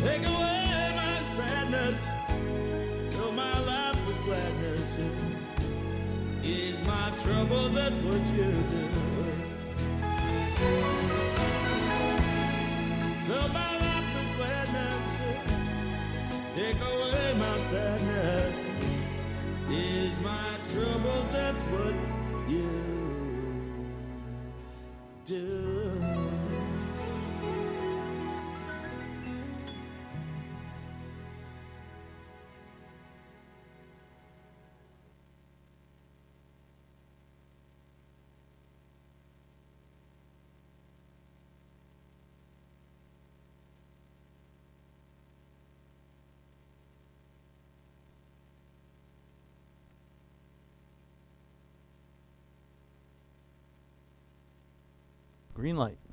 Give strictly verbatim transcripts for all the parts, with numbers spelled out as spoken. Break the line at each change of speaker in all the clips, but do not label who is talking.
Take away my sadness, fill my life with gladness. Ease my trouble, that's what you do. Fill my life with gladness, take away my sadness. Ease my trouble, that's what you do.
Green light.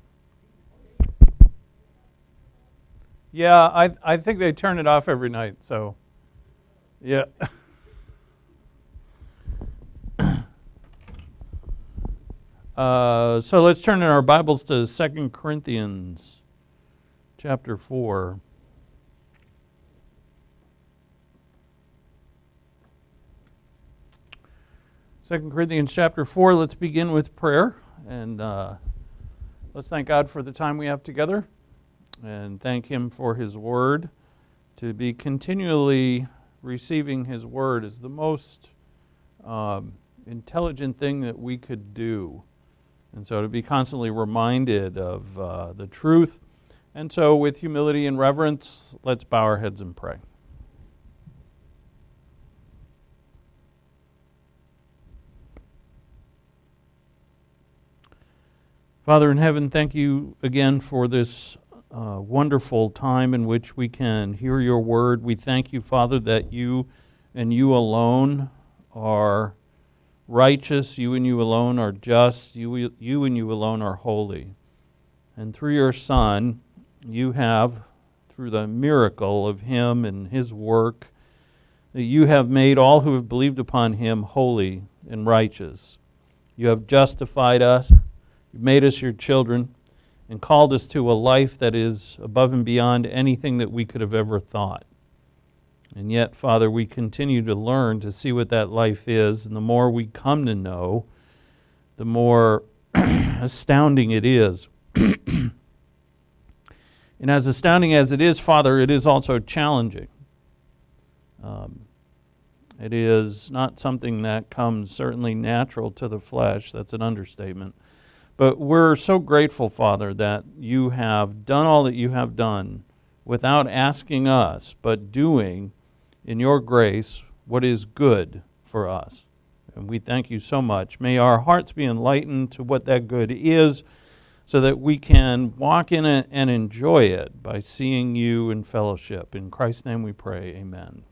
Yeah, I I think they turn it off every night, so yeah. uh, so let's turn in our Bibles to Second Corinthians chapter four. Second Corinthians chapter four, let's begin with prayer. And uh, let's thank God for the time we have together and thank Him for His Word. To be continually receiving His Word is the most um, intelligent thing that we could do. And so to be constantly reminded of uh, the truth. And so with humility and reverence, let's bow our heads and pray. Father in heaven, thank you again for this uh, wonderful time in which we can hear your word. We thank you, Father, that you and you alone are righteous, you and you alone are just, you, you and you alone are holy. And through your Son, you have, through the miracle of him and his work, that you have made all who have believed upon him holy and righteous. You have justified us. You've made us your children and called us to a life that is above and beyond anything that we could have ever thought. And yet, Father, we continue to learn to see what that life is, and the more we come to know, the more astounding it is. And as astounding as it is, Father, it is also challenging. Um, it is not something that comes certainly natural to the flesh. That's an understatement. But we're so grateful, Father, that you have done all that you have done without asking us, but doing in your grace what is good for us. And we thank you so much. May our hearts be enlightened to what that good is so that we can walk in it and enjoy it by seeing you in fellowship. In Christ's name we pray, amen.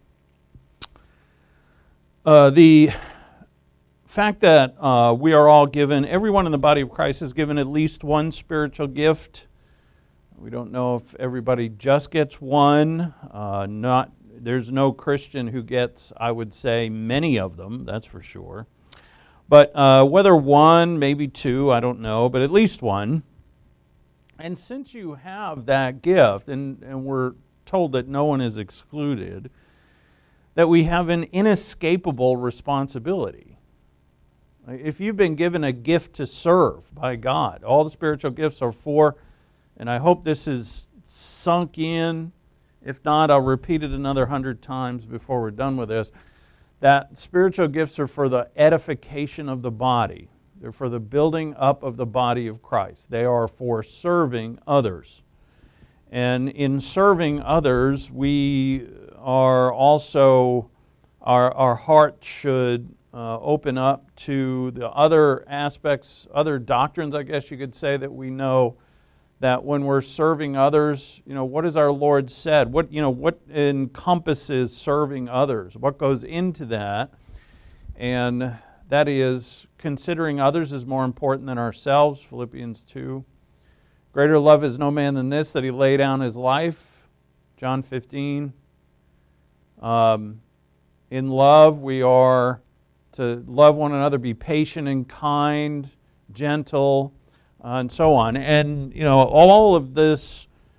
Uh, the fact that uh, we are all given, everyone in the body of Christ is given at least one spiritual gift. We don't know if everybody just gets one. Uh, not, there's no Christian who gets, I would say, many of them, that's for sure. But uh, whether one, maybe two, I don't know, but at least one. And since you have that gift, and, and we're told that no one is excluded, that we have an inescapable responsibility. If you've been given a gift to serve by God, all the spiritual gifts are for, and I hope this is sunk in. If not, I'll repeat it another hundred times before we're done with this, that spiritual gifts are for the edification of the body. They're for the building up of the body of Christ. They are for serving others. And in serving others, we are also, our, our heart should Uh, open up to the other aspects, other doctrines, I guess you could say, that we know that when we're serving others, you know, what has our Lord said? What, you know, what encompasses serving others? What goes into that? And that is considering others is more important than ourselves, Philippians two. Greater love is no man than this, that he lay down his life, John fifteen. Um, in love, we are to love one another, be patient and kind, gentle, uh, and so on. And, you know, all of this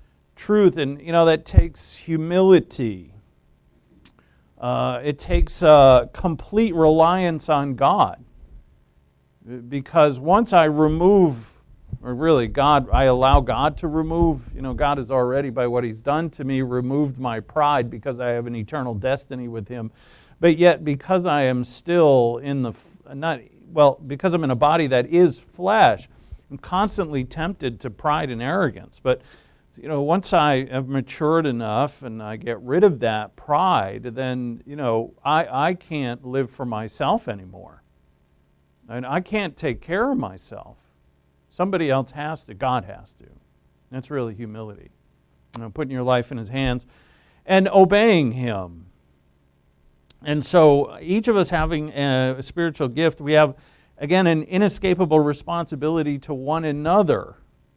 truth, and you know that takes humility. Uh, it takes uh, complete reliance on God, because once I remove, or really God, I allow God to remove, you know, God has already, by what He's done to me, removed my pride because I have an eternal destiny with Him. But yet, because I am still in the, not, well, because I'm in a body that is flesh, I'm constantly tempted to pride and arrogance. But, you know, once I have matured enough and I get rid of that pride, then, you know, I, I can't live for myself anymore. And I can't take care of myself. Somebody else has to. God has to. That's really humility. You know, putting your life in His hands and obeying Him. And so each of us having a spiritual gift, we have, again, an inescapable responsibility to one another.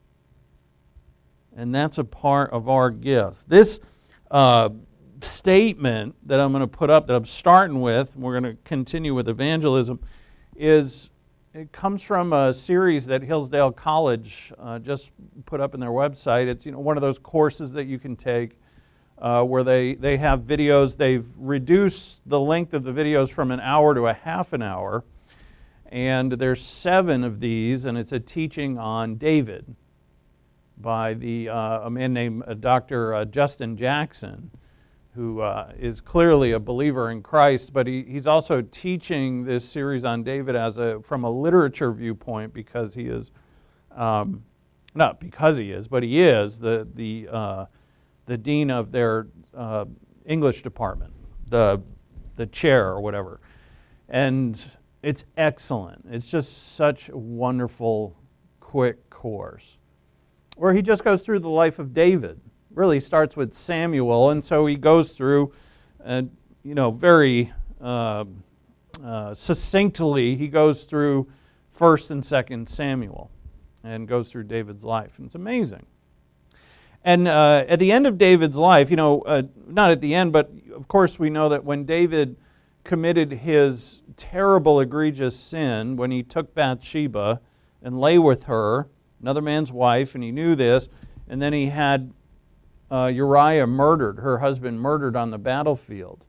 And that's a part of our gifts. This uh, statement that I'm going to put up, that I'm starting with, and we're going to continue with evangelism, is it comes from a series that Hillsdale College uh, just put up in their website. It's, you know, one of those courses that you can take uh, where they, they have videos. They've reduced the length of the videos from an hour to a half an hour. And there's seven of these, and it's a teaching on David by the uh, a man named uh, Doctor Uh, Justin Jackson, who uh, is clearly a believer in Christ, but he, he's also teaching this series on David as a from a literature viewpoint, because he is, um, not because he is, but he is the the uh, the dean of their uh, English department, the the chair or whatever, and it's excellent. It's just such a wonderful, quick course, where he just goes through the life of David. Really starts with Samuel, and so he goes through, uh, you know, very uh, uh, succinctly, he goes through First and Second Samuel, and goes through David's life, and it's amazing. And uh, at the end of David's life, you know, uh, not at the end, but of course we know that when David committed his terrible, egregious sin, when he took Bathsheba and lay with her, another man's wife, and he knew this, and then he had Uh, Uriah murdered, her husband murdered on the battlefield,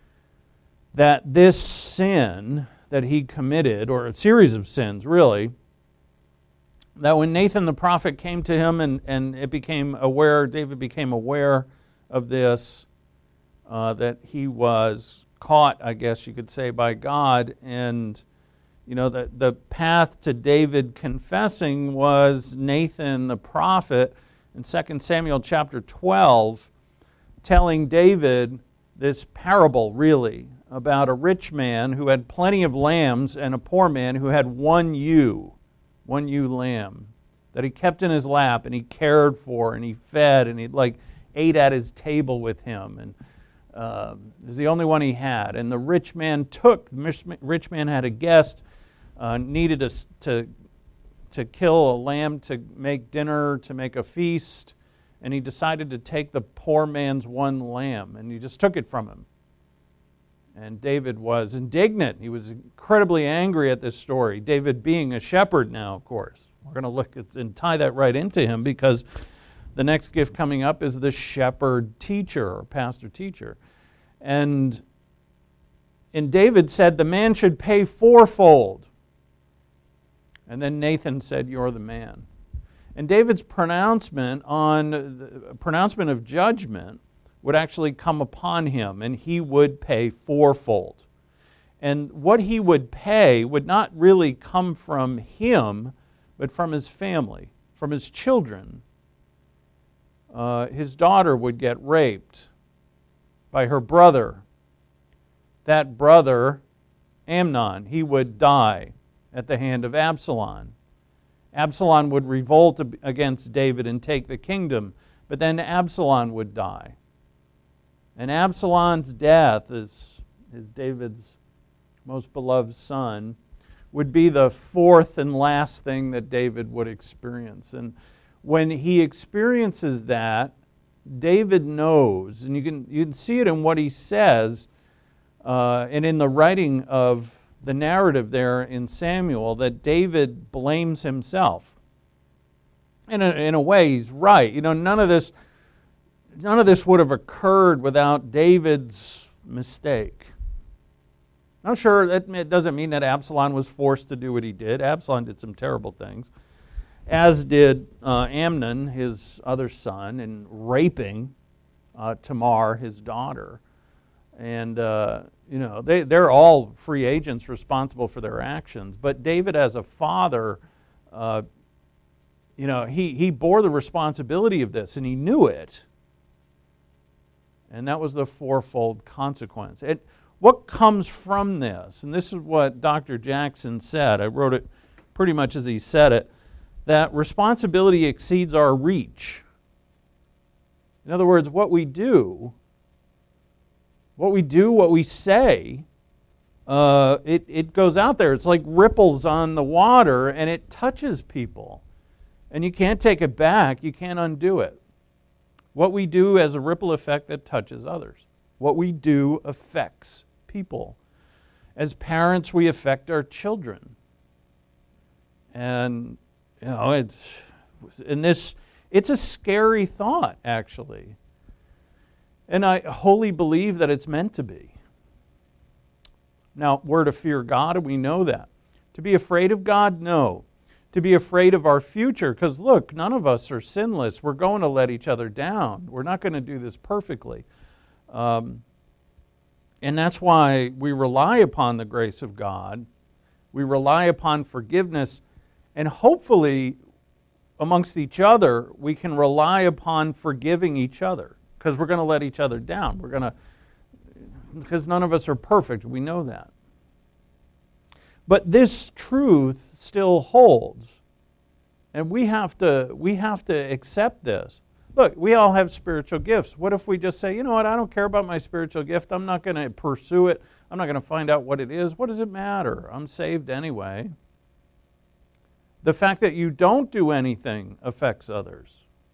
that this sin that he committed, or a series of sins really, that when Nathan the prophet came to him and, and it became aware, David became aware of this, uh, that he was caught, I guess you could say, by God, and you know, the, the path to David confessing was Nathan the prophet, in Second Samuel chapter twelve, telling David this parable, really, about a rich man who had plenty of lambs and a poor man who had one ewe, one ewe lamb, that he kept in his lap and he cared for and he fed and he like ate at his table with him, and uh, it was the only one he had. And the rich man took, the rich man had a guest, uh, needed us to to kill a lamb to make dinner, to make a feast, and he decided to take the poor man's one lamb, and he just took it from him. And David was indignant. He was incredibly angry at this story. David being a shepherd now, of course. We're going to look at and tie that right into him, because the next gift coming up is the shepherd teacher, or pastor teacher. And, and David said the man should pay fourfold. And then Nathan said, "You're the man." And David's pronouncement on the pronouncement of judgment would actually come upon him, and he would pay fourfold. And what he would pay would not really come from him, but from his family, from his children. Uh, his daughter would get raped by her brother. That brother, Amnon, he would die at the hand of Absalom. Absalom would revolt against David and take the kingdom, but then Absalom would die. And Absalom's death, as, as David's most beloved son, would be the fourth and last thing that David would experience. And when he experiences that, David knows, and you can, you can see it in what he says, uh, and in the writing of the narrative there in Samuel, that David blames himself. And in a way, he's right. You know, none of this none of this would have occurred without David's mistake. Now, sure, it doesn't mean that Absalom was forced to do what he did. Absalom did some terrible things, as did uh, Amnon, his other son, in raping uh, Tamar, his daughter. And, uh, you know, they, they're all free agents responsible for their actions. But David, as a father, uh, you know, he, he bore the responsibility of this, and he knew it. And that was the fourfold consequence. It, what comes from this? And this is what Doctor Jackson said. I wrote it pretty much as he said it, that responsibility exceeds our reach. In other words, what we do, what we do, what we say, uh, it, it goes out there. It's like ripples on the water, and it touches people. And you can't take it back. You can't undo it. What we do has a ripple effect that touches others. What we do affects people. As parents, we affect our children. And, you know, it's, in this, it's a scary thought, actually. And I wholly believe that it's meant to be. Now, we're to fear God, and we know that. To be afraid of God, no. To be afraid of our future, because look, none of us are sinless. We're going to let each other down. We're not going to do this perfectly. Um, and that's why we rely upon the grace of God. We rely upon forgiveness, and hopefully amongst each other, we can rely upon forgiving each other, because we're going to let each other down. We're going to, because none of us are perfect. We know that. But this truth still holds. And we have to we have to accept this. Look, we all have spiritual gifts. What if we just say, you know what, I don't care about my spiritual gift. I'm not going to pursue it. I'm not going to find out what it is. What does it matter? I'm saved anyway. The fact that you don't do anything affects others.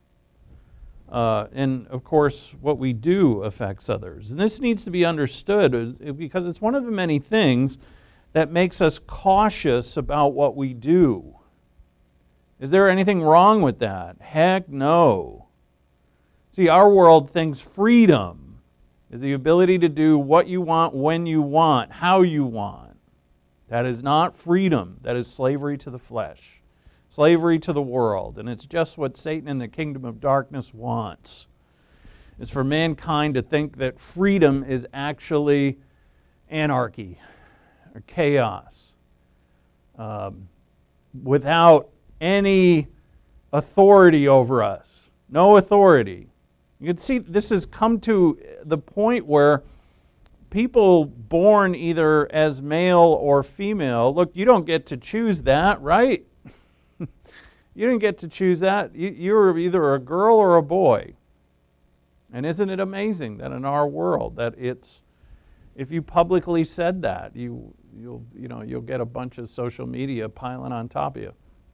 Uh, and, of course, what we do affects others. And this needs to be understood because it's one of the many things that makes us cautious about what we do. Is there anything wrong with that? Heck no. See, our world thinks freedom is the ability to do what you want, when you want, how you want. That is not freedom. That is slavery to the flesh, slavery to the world. And it's just what Satan and the kingdom of darkness wants. It's for mankind to think that freedom is actually anarchy, or chaos, um, without any authority over us. No authority. You can see this has come to the point where people born either as male or female, look, you don't get to choose that, right? You didn't get to choose that. You, you're either a girl or a boy. And isn't it amazing that in our world that it's, if you publicly said that, you you'll you know you'll get a bunch of social media piling on top of you.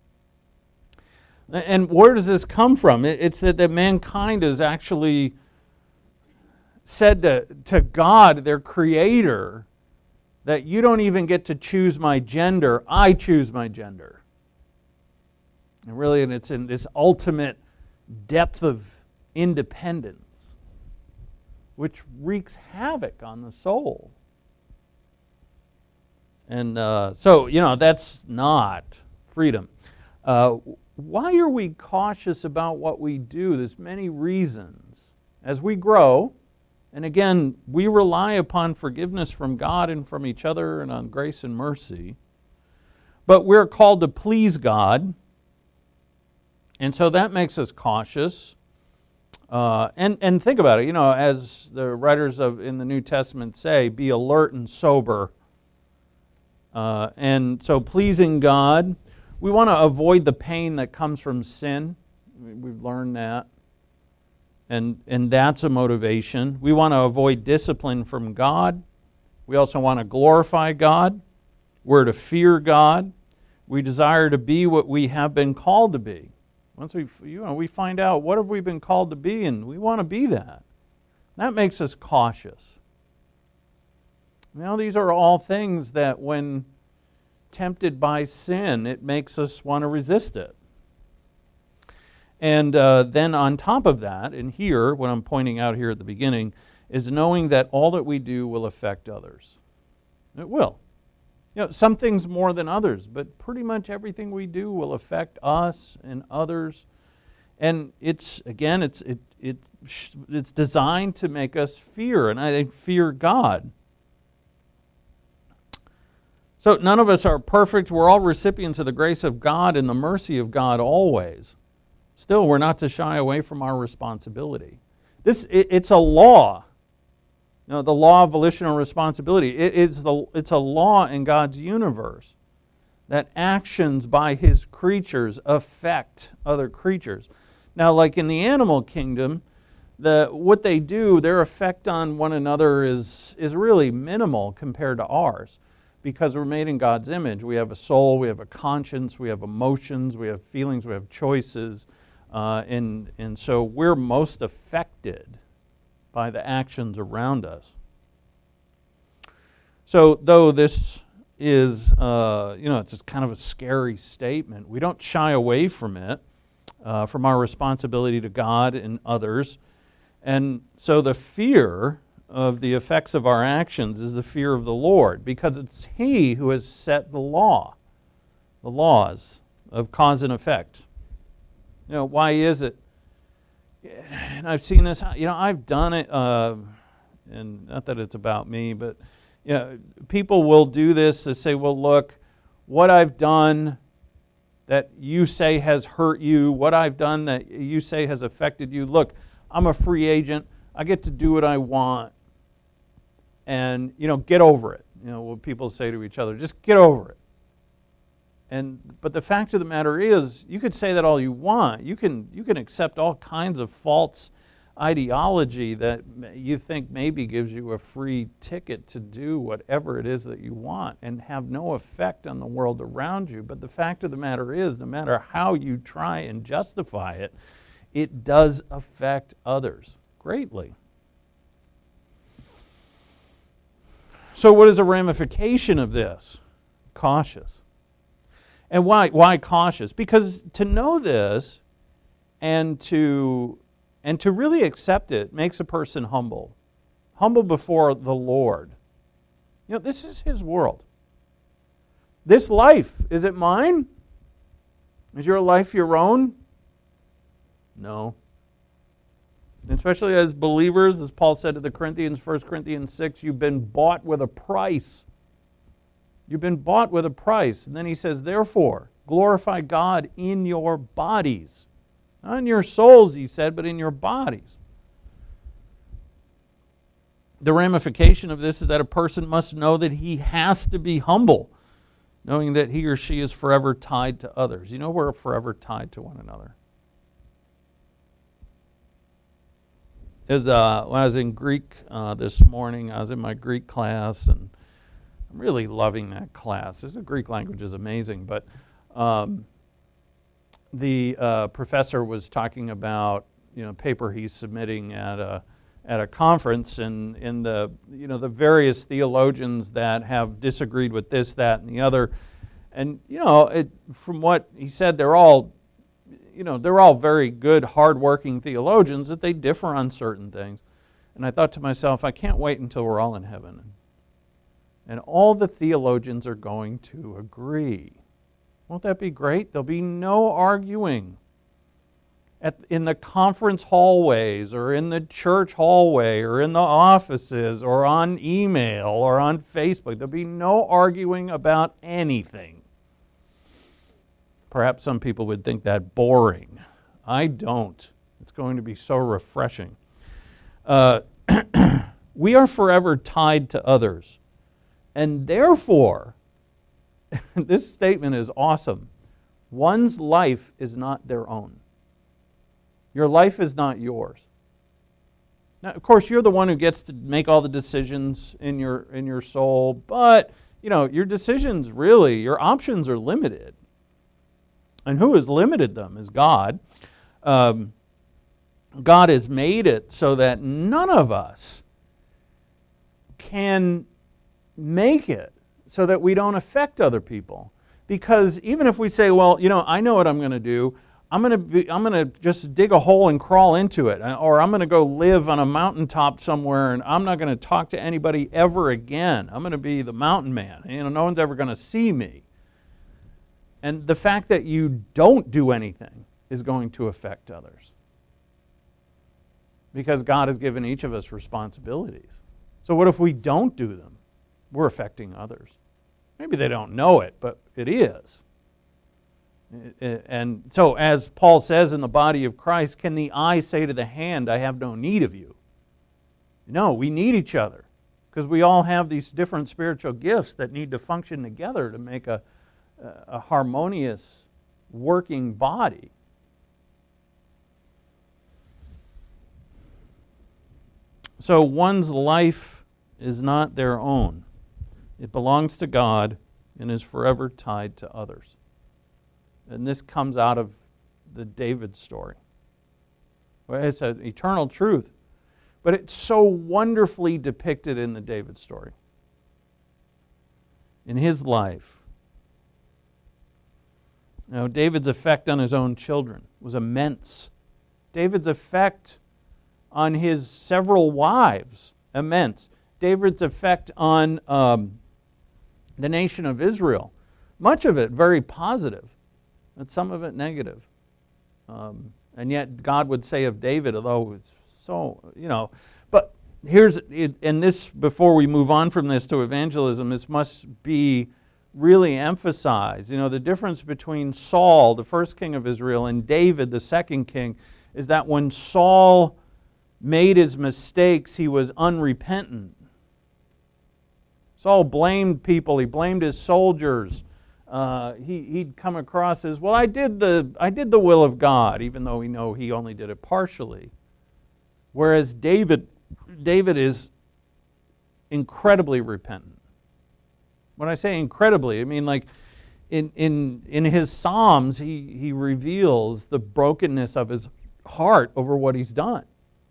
And where does this come from? It's that, that mankind has actually said to, to God, their creator, that you don't even get to choose my gender, I choose my gender. And really, and it's in this ultimate depth of independence, which wreaks havoc on the soul. And uh, so, you know, that's not freedom. Uh, why are we cautious about what we do? There's many reasons. As we grow, and again, we rely upon forgiveness from God and from each other and on grace and mercy, but we're called to please God, and so that makes us cautious. Uh, and, and think about it, you know, as the writers of in the New Testament say, be alert and sober. Uh, and so pleasing God, we want to avoid the pain that comes from sin. We've learned that. And, and that's a motivation. We want to avoid discipline from God. We also want to glorify God. We're to fear God. We desire to be what we have been called to be. Once we, you know, we find out what have we been called to be, and we want to be that. That makes us cautious. Now, these are all things that when tempted by sin, it makes us want to resist it. And uh, then on top of that, and here, what I'm pointing out here at the beginning, is knowing that all that we do will affect others. It will. You know, some things more than others, but pretty much everything we do will affect us and others. And it's, again, it's it it it's designed to make us fear, and I think fear God. So none of us are perfect. We're all recipients of the grace of God and the mercy of God always. Still, we're not to shy away from our responsibility. This it, it's a law. You know, the law of volitional responsibility. It, it's the it's a law in God's universe that actions by His creatures affect other creatures. Now, like in the animal kingdom, the what they do, their effect on one another is is really minimal compared to ours, because we're made in God's image. We have a soul, we have a conscience, we have emotions, we have feelings, we have choices. Uh, and, and so we're most affected by the actions around us. So though this is, uh, you know, it's just kind of a scary statement, we don't shy away from it, uh, from our responsibility to God and others. And so the fear of the effects of our actions is the fear of the Lord, because it's He who has set the law, the laws of cause and effect. You know, why is it? And I've seen this, you know, I've done it, uh, and not that it's about me, but, you know, people will do this to say, well, look, what I've done that you say has hurt you, what I've done that you say has affected you, look, I'm a free agent, I get to do what I want, and, you know, get over it. You know, what people say to each other, just get over it. And, but the fact of the matter is, you could say that all you want. You can, you can accept all kinds of false ideology that you think maybe gives you a free ticket to do whatever it is that you want and have no effect on the world around you. But the fact of the matter is, no matter how you try and justify it, it does affect others greatly. So what is a ramification of this? Cautious. And why why cautious? Because to know this and to and to really accept it makes a person humble. Humble before the Lord. You know, this is His world. This life, is it mine? Is your life your own? No. Especially as believers, as Paul said to the Corinthians, First Corinthians six, you've been bought with a price. You've been bought with a price. And then he says, therefore, glorify God in your bodies. Not in your souls, he said, but in your bodies. The ramification of this is that a person must know that he has to be humble, knowing that he or she is forever tied to others. You know, we're forever tied to one another. As, uh, when I was in Greek uh, this morning, I was in my Greek class, and I'm really loving that class. The Greek language is amazing, but um, the uh, professor was talking about, you know, a paper he's submitting at a at a conference, and in the you know the various theologians that have disagreed with this, that, and the other, and you know, it, from what he said, they're all, you know, they're all very good, hardworking theologians, that they differ on certain things. And I thought to myself, I can't wait until we're all in heaven. And all the theologians are going to agree. Won't that be great? There'll be no arguing. At, in the conference hallways, or in the church hallway, or in the offices, or on email, or on Facebook. There'll be no arguing about anything. Perhaps some people would think that boring. I don't. It's going to be so refreshing. Uh, we are forever tied to others. And therefore, this statement is awesome. One's life is not their own. Your life is not yours. Now, of course, you're the one who gets to make all the decisions in your in your soul, but you know, your decisions really, your options are limited. And who has limited them is God. Um, God has made it so that none of us can make it so that we don't affect other people. Because even if we say, well, you know, I know what I'm going to do. I'm going to be, I'm going to just dig a hole and crawl into it, or I'm going to go live on a mountaintop somewhere and I'm not going to talk to anybody ever again. I'm going to be the mountain man. You know, no one's ever going to see me. And the fact that you don't do anything is going to affect others. Because God has given each of us responsibilities. So what if we don't do them? We're affecting others. Maybe they don't know it, but it is. And so as Paul says in the body of Christ, can the eye say to the hand, I have no need of you? No, we need each other because we all have these different spiritual gifts that need to function together to make a, a harmonious working body. So one's life is not their own. It belongs to God and is forever tied to others. And this comes out of the David story. It's an eternal truth, but it's so wonderfully depicted in the David story. In his life. Now, David's effect on his own children was immense. David's effect on his several wives, immense. David's effect on um, the nation of Israel, much of it very positive, but some of it negative. Um, and yet God would say of David, although it's so, you know, but here's, and this, before we move on from this to evangelism, this must be really emphasized. You know, the difference between Saul, the first king of Israel, and David, the second king, is that when Saul made his mistakes, he was unrepentant. Saul blamed people, he blamed his soldiers. Uh, he, he'd come across as, well, I did the I did the will of God, even though we know he only did it partially. Whereas David, David is incredibly repentant. When I say incredibly, I mean like in in in his Psalms, he, he reveals the brokenness of his heart over what he's done.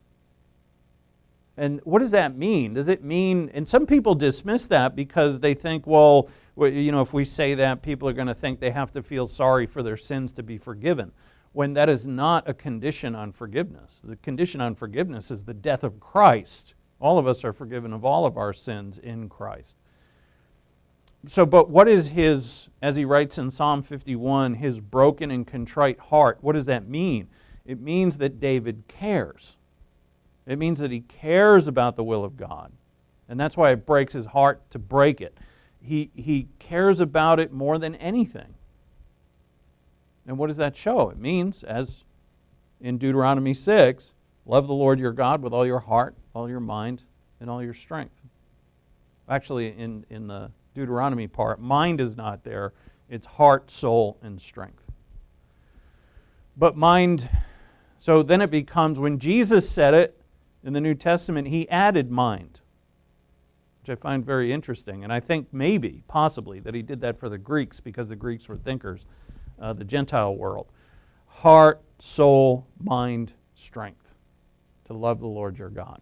And what does that mean? Does it mean, and some people dismiss that because they think, well, you know, if we say that, people are going to think they have to feel sorry for their sins to be forgiven, when that is not a condition on forgiveness. The condition on forgiveness is the death of Christ. All of us are forgiven of all of our sins in Christ. So, but what is his, as he writes in Psalm fifty-one, his broken and contrite heart? What does that mean? It means that David cares. It means that he cares about the will of God. And that's why it breaks his heart to break it. He, he cares about it more than anything. And what does that show? It means, as in Deuteronomy six, love the Lord your God with all your heart, all your mind, and all your strength. Actually, in, in the Deuteronomy part, mind is not there. It's heart, soul, and strength. But mind, so then it becomes, when Jesus said it in the New Testament, he added mind, which I find very interesting. And I think maybe, possibly, that he did that for the Greeks because the Greeks were thinkers, uh, the Gentile world. Heart, soul, mind, strength, to love the Lord your God.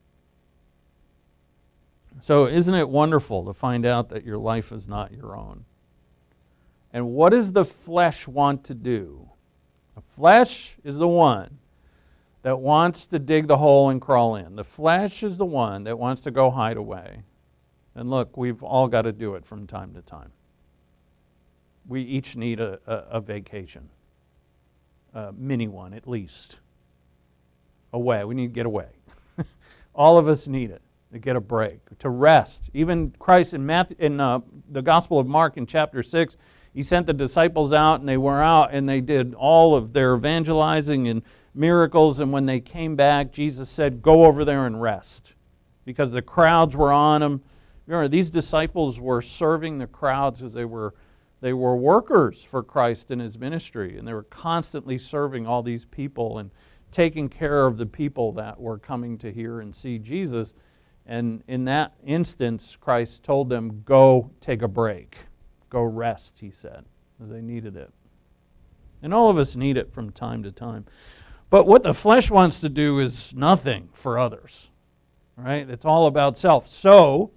So isn't it wonderful to find out that your life is not your own? And what does the flesh want to do? The flesh is the one that wants to dig the hole and crawl in. The flesh is the one that wants to go hide away. And look, we've all got to do it from time to time. We each need a, a, a vacation, a mini one at least. Away, we need to get away. All of us need it, to get a break, to rest. Even Christ in, Matthew, in uh, the Gospel of Mark in chapter six, he sent the disciples out and they were out and they did all of their evangelizing and miracles, and when they came back, Jesus said, go over there and rest, because the crowds were on them. Remember, these disciples were serving the crowds because they were they were workers for Christ in his ministry, and they were constantly serving all these people and taking care of the people that were coming to hear and see Jesus. And in that instance, Christ told them, go take a break, go rest, he said, because they needed it. And all of us need it from time to time. But what the flesh wants to do is nothing for others, right? It's all about self. So,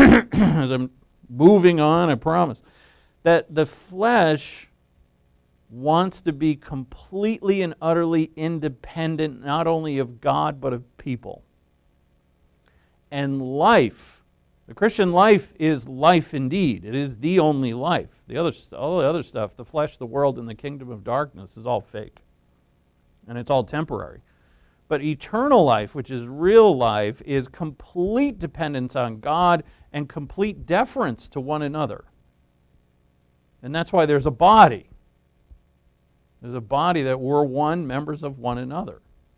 as I'm moving on, I promise, that the flesh wants to be completely and utterly independent, not only of God, but of people. And life, the Christian life is life indeed. It is the only life. The other, all the other stuff, the flesh, the world, and the kingdom of darkness is all fake. And it's all temporary. But eternal life, which is real life, is complete dependence on God and complete deference to one another. And that's why there's a body. There's a body that we're one, members of one another.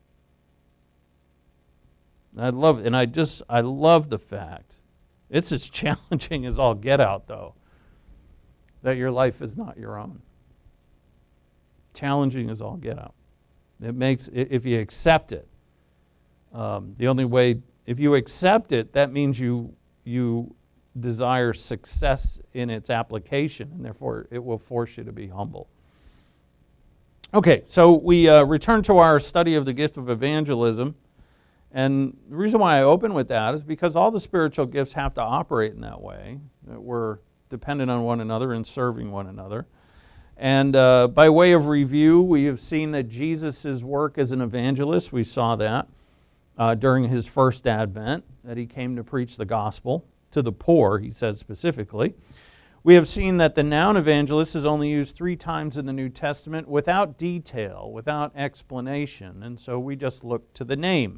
I love, and I just, I love the fact, it's as challenging as all get out though, that your life is not your own. Challenging as all get out. It makes, if you accept it, um, the only way, if you accept it, that means you, you desire success in its application, and therefore it will force you to be humble. Okay, so we uh, return to our study of the gift of evangelism. And the reason why I open with that is because all the spiritual gifts have to operate in that way, that we're dependent on one another and serving one another. And uh, by way of review, we have seen that Jesus' work as an evangelist, we saw that uh, during his first advent, that he came to preach the gospel to the poor, he said specifically. We have seen that the noun evangelist is only used three times in the New Testament without detail, without explanation, and so we just look to the name.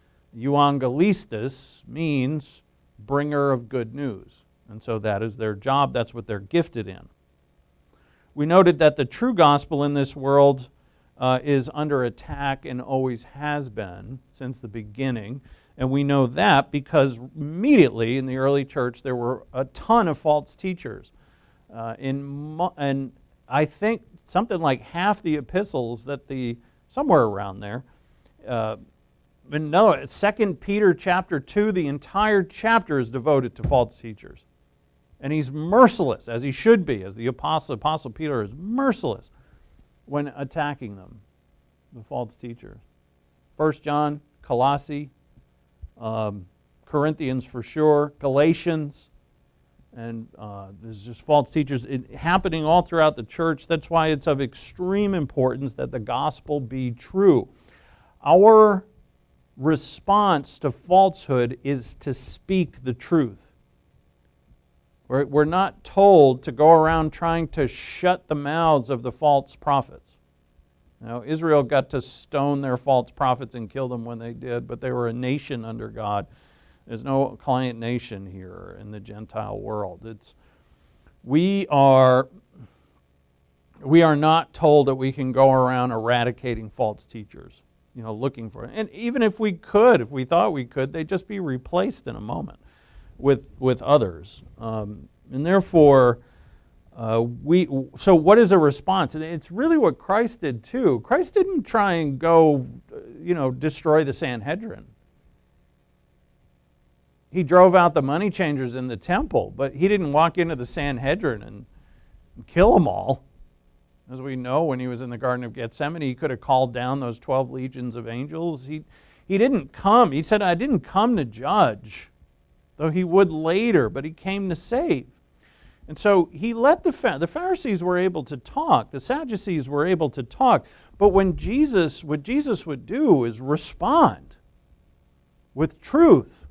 Euangelistus means bringer of good news, and so that is their job, that's what they're gifted in. We noted that the true gospel in this world uh, is under attack and always has been since the beginning. And we know that because immediately in the early church there were a ton of false teachers. Uh, in and I think something like half the epistles that the, somewhere around there, uh, but no, Second Peter chapter two, the entire chapter is devoted to false teachers. And he's merciless, as he should be, as the apostle, apostle Peter is merciless when attacking them, the false teachers. First John, Colossae, Um, Corinthians for sure, Galatians, and uh, there's just false teachers it, happening all throughout the church. That's why it's of extreme importance that the gospel be true. Our response to falsehood is to speak the truth. We're, we're not told to go around trying to shut the mouths of the false prophets. Now, Israel got to stone their false prophets and kill them when they did, but they were a nation under God. There's no client nation here in the Gentile world. It's we are we are not told that we can go around eradicating false teachers, you know, looking for it. And even if we could, if we thought we could, they'd just be replaced in a moment with with others. Um, and therefore, Uh, we so what is a response? And it's really what Christ did too. Christ didn't try and go, you know, destroy the Sanhedrin. He drove out the money changers in the temple, but he didn't walk into the Sanhedrin and kill them all. As we know, when he was in the Garden of Gethsemane, he could have called down those twelve legions of angels. He, he didn't come. He said, I didn't come to judge, though he would later, but he came to save. And so he let the, the Pharisees were able to talk, the Sadducees were able to talk, but when Jesus, what Jesus would do is respond with truth.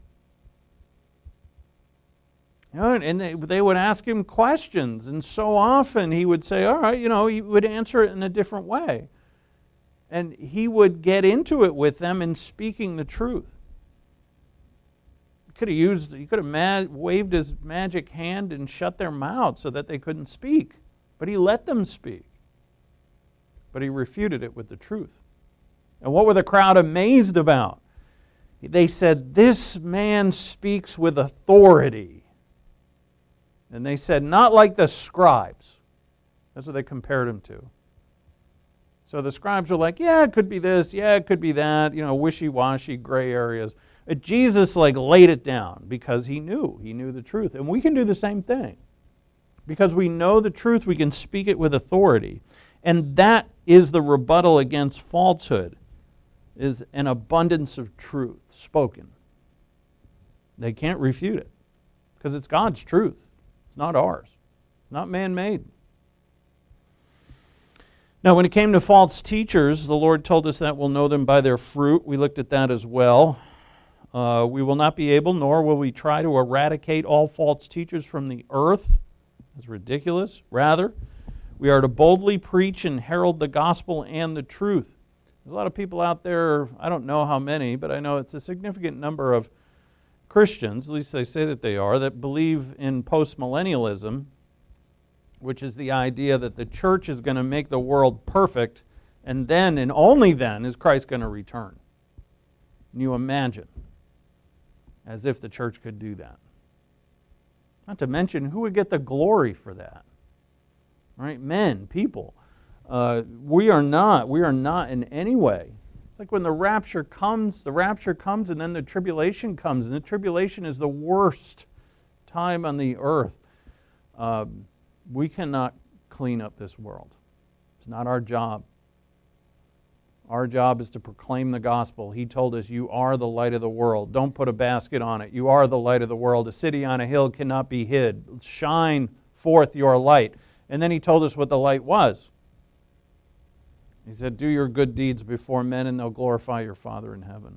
You know, and they, they would ask him questions, and so often he would say, all right, you know, he would answer it in a different way. And he would get into it with them in speaking the truth. He could have used, he could have mad, waved his magic hand and shut their mouths so that they couldn't speak. But he let them speak. But he refuted it with the truth. And what were the crowd amazed about? They said, this man speaks with authority. And they said, not like the scribes. That's what they compared him to. So the scribes were like, yeah, it could be this, yeah, it could be that, you know, wishy-washy, gray areas. But Jesus like laid it down because he knew. He knew the truth. And we can do the same thing. Because we know the truth, we can speak it with authority. And that is the rebuttal against falsehood, is an abundance of truth spoken. They can't refute it because it's God's truth. It's not ours. It's not man-made. Now, when it came to false teachers, the Lord told us that we'll know them by their fruit. We looked at that as well. Uh, we will not be able, nor will we try to eradicate all false teachers from the earth. That's ridiculous. Rather, we are to boldly preach and herald the gospel and the truth. There's a lot of people out there, I don't know how many, but I know it's a significant number of Christians, at least they say that they are, that believe in postmillennialism, which is the idea that the church is going to make the world perfect, and then, and only then, is Christ going to return. Can you imagine? As if the church could do that. Not to mention, who would get the glory for that? Right? Men, people. Uh, we are not, we are not in any way. It's like when the rapture comes, the rapture comes and then the tribulation comes, and the tribulation is the worst time on the earth. Um, we cannot clean up this world. It's not our job. Our job is to proclaim the gospel. He told us, you are the light of the world. Don't put a basket on it. You are the light of the world. A city on a hill cannot be hid. Shine forth your light. And then he told us what the light was. He said, do your good deeds before men and they'll glorify your Father in heaven.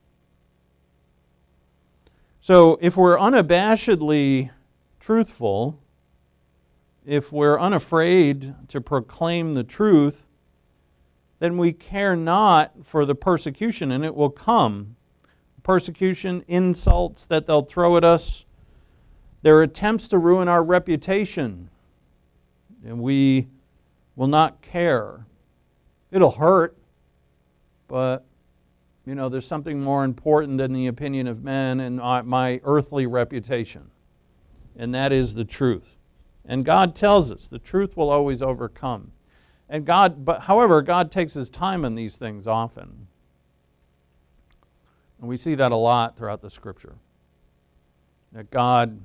So if we're unabashedly truthful, if we're unafraid to proclaim the truth, then we care not for the persecution, and it will come. Persecution, insults that they'll throw at us, their attempts to ruin our reputation, and we will not care. It'll hurt, but, you know, there's something more important than the opinion of men and my earthly reputation, and that is the truth. And God tells us the truth will always overcome. And God, but however, God takes His time on these things often. And we see that a lot throughout the Scripture. That God,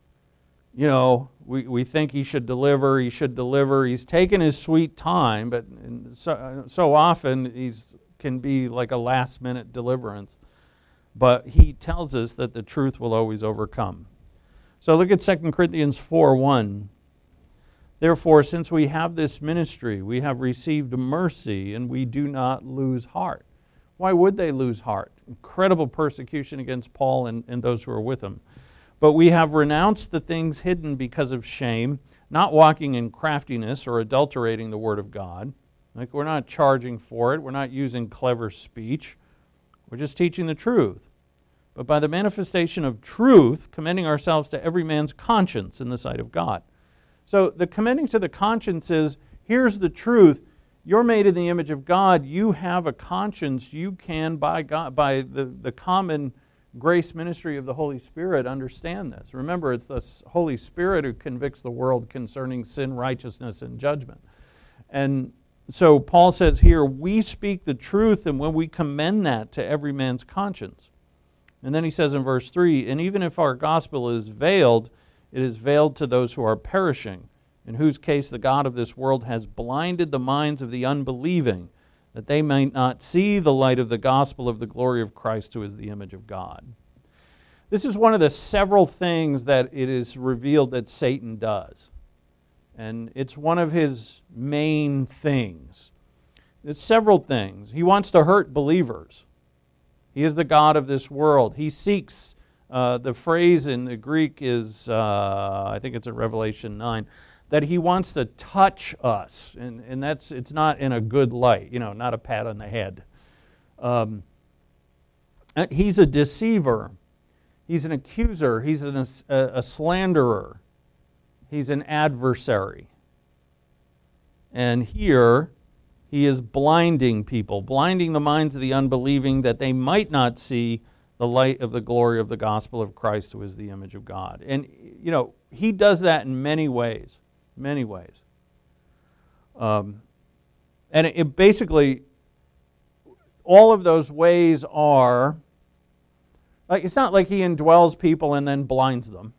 you know, we, we think He should deliver, He should deliver. He's taken His sweet time, but so, so often He can be like a last-minute deliverance. But He tells us that the truth will always overcome. So look at Second Corinthians four one. Therefore, since we have this ministry, we have received mercy, and we do not lose heart. Why would they lose heart? Incredible persecution against Paul and, and those who are with him. But we have renounced the things hidden because of shame, not walking in craftiness or adulterating the word of God. Like, we're not charging for it. We're not using clever speech. We're just teaching the truth. But by the manifestation of truth, commending ourselves to every man's conscience in the sight of God. So the commending to the conscience is, here's the truth. You're made in the image of God. You have a conscience. You can, by God, by the, the common grace ministry of the Holy Spirit, understand this. Remember, it's the Holy Spirit who convicts the world concerning sin, righteousness, and judgment. And so Paul says here, we speak the truth, and when we commend that to every man's conscience. And then he says in verse three, and even if our gospel is veiled, it is veiled to those who are perishing, in whose case the God of this world has blinded the minds of the unbelieving, that they might not see the light of the gospel of the glory of Christ, who is the image of God. This is one of the several things that it is revealed that Satan does. And it's one of his main things. It's several things. He wants to hurt believers. He is the God of this world. He seeks, uh, the phrase in the Greek is, uh, I think it's in Revelation nine, that he wants to touch us. And, and that's, it's not in a good light, you know, not a pat on the head. Um, he's a deceiver. He's an accuser. He's an, a, a slanderer. He's an adversary. And here, he is blinding people, blinding the minds of the unbelieving that they might not see the light of the glory of the gospel of Christ, who is the image of God. And, you know, he does that in many ways, many ways. Um, and it, it basically, all of those ways are, like, it's not like he indwells people and then blinds them.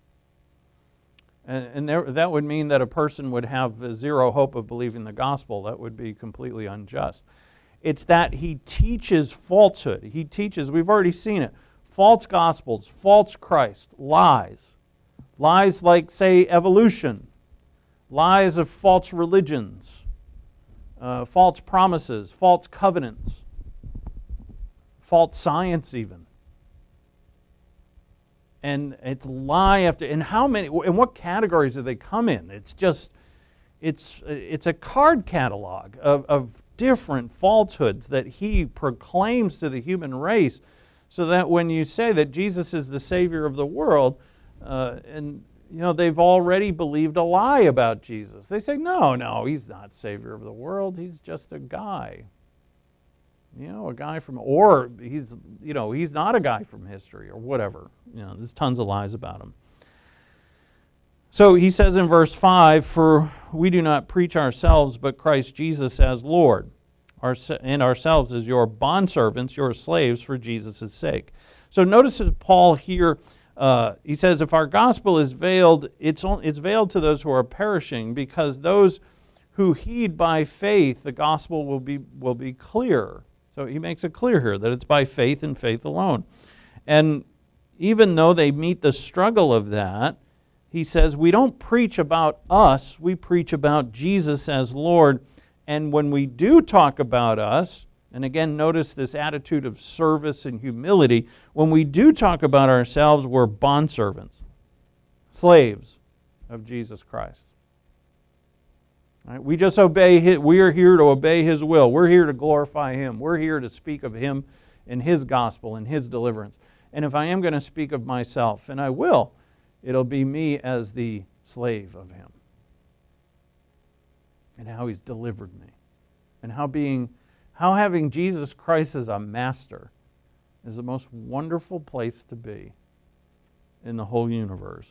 And, and there, that would mean that a person would have zero hope of believing the gospel. That would be completely unjust. It's that he teaches falsehood. He teaches, we've already seen it, false gospels, false Christ, lies. Lies like, say, evolution. Lies of false religions. uh, false promises, false covenants, false science even. And it's lie after, and how many, and what categories do they come in? It's just, it's it's a card catalog of, of different falsehoods that he proclaims to the human race, so that when you say that Jesus is the Savior of the world, uh, and you know they've already believed a lie about Jesus. They say, no, no, he's not Savior of the world. He's just a guy. You know, a guy from, or he's, you know, he's not a guy from history or whatever. You know, there's tons of lies about him. So he says in verse five, for we do not preach ourselves, but Christ Jesus as Lord, and ourselves as your bondservants, your slaves for Jesus' sake. So notice as Paul here, uh, he says, if our gospel is veiled, it's, only, it's veiled to those who are perishing, because those who heed by faith, the gospel will be will be clear. So he makes it clear here that it's by faith and faith alone. And even though they meet the struggle of that, he says, we don't preach about us, we preach about Jesus as Lord. And when we do talk about us, and again, notice this attitude of service and humility, when we do talk about ourselves, we're bondservants, slaves of Jesus Christ. Right? We just obey His, we are here to obey His will. We're here to glorify Him. We're here to speak of Him and His gospel and His deliverance. And if I am going to speak of myself, and I will, it'll be me as the slave of Him. And how He's delivered me. And how being, how having Jesus Christ as a master is the most wonderful place to be in the whole universe.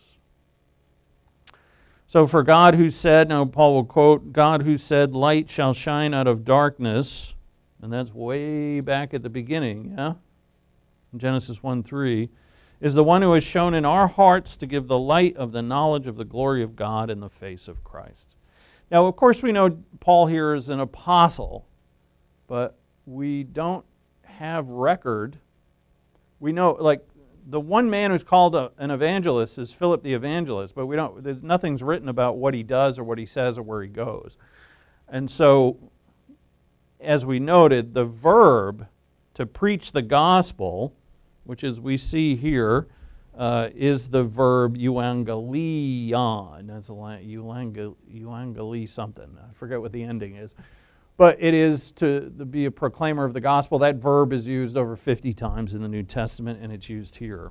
So for God who said, now Paul will quote, God who said, light shall shine out of darkness, and that's way back at the beginning, yeah? In Genesis one three, is the one who has shown in our hearts to give the light of the knowledge of the glory of God in the face of Christ. Now, of course, we know Paul here is an apostle, but we don't have record. We know, like, the one man who's called a, an evangelist is Philip the evangelist, but we don't. There's nothing's written about what he does or what he says or where he goes. And so, as we noted, the verb to preach the gospel, which as we see here, uh, is the verb euangelion. That's a euangel, euangeli something. I forget what the ending is. But it is to be a proclaimer of the gospel. That verb is used over fifty times in the New Testament, and it's used here.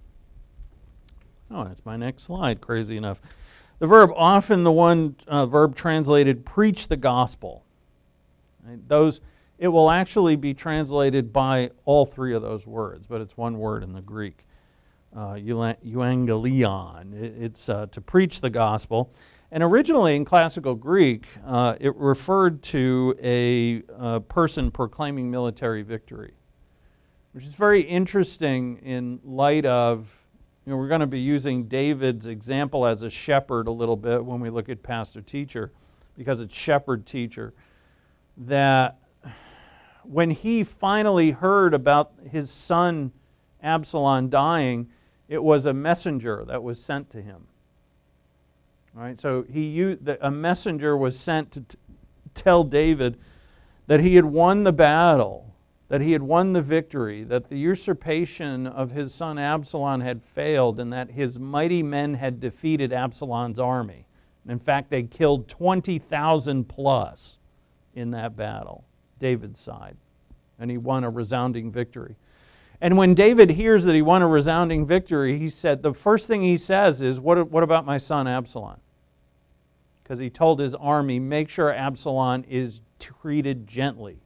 Oh, that's my next slide, crazy enough. The verb, often the one uh, verb translated, preach the gospel. Right? Those, it will actually be translated by all three of those words, but it's one word in the Greek. Uh, euangelion. It's uh, to preach the gospel. And originally in classical Greek, uh, it referred to a, a person proclaiming military victory, which is very interesting in light of, you know, we're going to be using David's example as a shepherd a little bit when we look at pastor-teacher, because it's shepherd-teacher, that when he finally heard about his son Absalom dying, it was a messenger that was sent to him. All right, so he used, a messenger was sent to t- tell David that he had won the battle, that he had won the victory, that the usurpation of his son Absalom had failed, and that his mighty men had defeated Absalom's army. In fact, they killed twenty thousand plus in that battle, David's side, and he won a resounding victory. And when David hears that he won a resounding victory, he said, the first thing he says is, what, what about my son Absalom? Because he told his army, make sure Absalom is treated gently.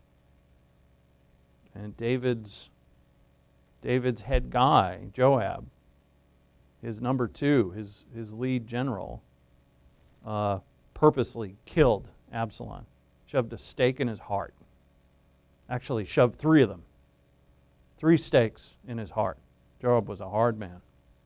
And David's, David's head guy, Joab, his number two, his, his lead general, uh, purposely killed Absalom, shoved a stake in his heart. Actually, shoved three of them. Three stakes in his heart. Joab was a hard man.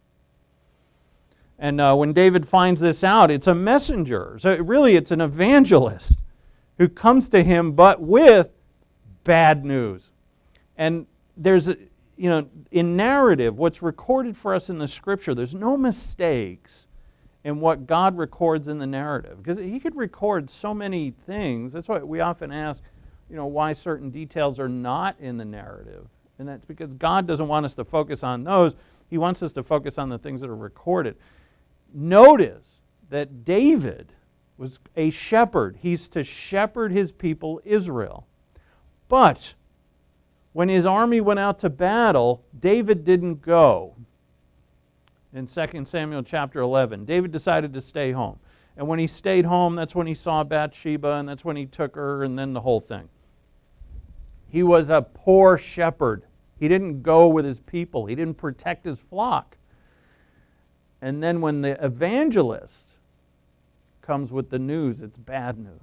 And uh, when David finds this out, it's a messenger. So really, it's an evangelist who comes to him, but with bad news. And there's, a, you know, in narrative, what's recorded for us in the Scripture, there's no mistakes in what God records in the narrative. Because he could record so many things. That's why we often ask, you know, why certain details are not in the narrative. And that's because God doesn't want us to focus on those. He wants us to focus on the things that are recorded. Notice that David was a shepherd. He's to shepherd his people Israel. But when his army went out to battle, David didn't go. In Second Samuel chapter eleven, David decided to stay home. And when he stayed home, that's when he saw Bathsheba, and that's when he took her, and then the whole thing. He was a poor shepherd. He didn't go with his people. He didn't protect his flock. And then when the evangelist comes with the news, it's bad news.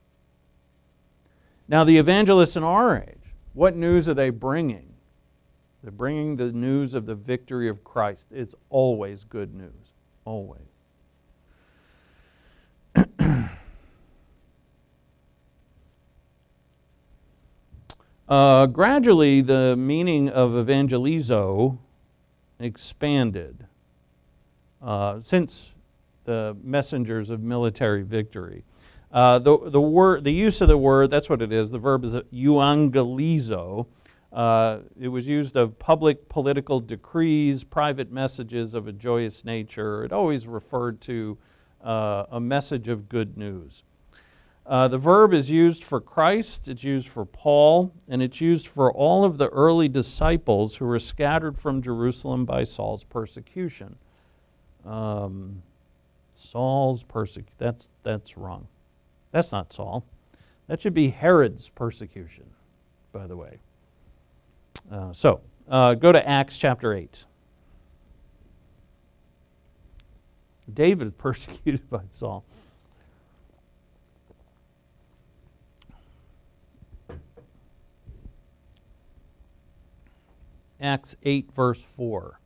Now, the evangelists in our age, what news are they bringing? They're bringing the news of the victory of Christ. It's always good news. Always. uh, gradually, the meaning of evangelizo expanded uh, since the messengers of military victory. Uh, the, the, word, the use of the word, that's what it is. The verb is euangelizo. Uh, it was used of public political decrees, private messages of a joyous nature. It always referred to uh, a message of good news. Uh, the verb is used for Christ, it's used for Paul, and it's used for all of the early disciples who were scattered from Jerusalem by Saul's persecution. Um, Saul's persecution, that's, that's wrong. That's not Saul. That should be Herod's persecution, by the way. Uh, so, uh, go to Acts chapter eight. David is persecuted by Saul. Acts eight, verse four.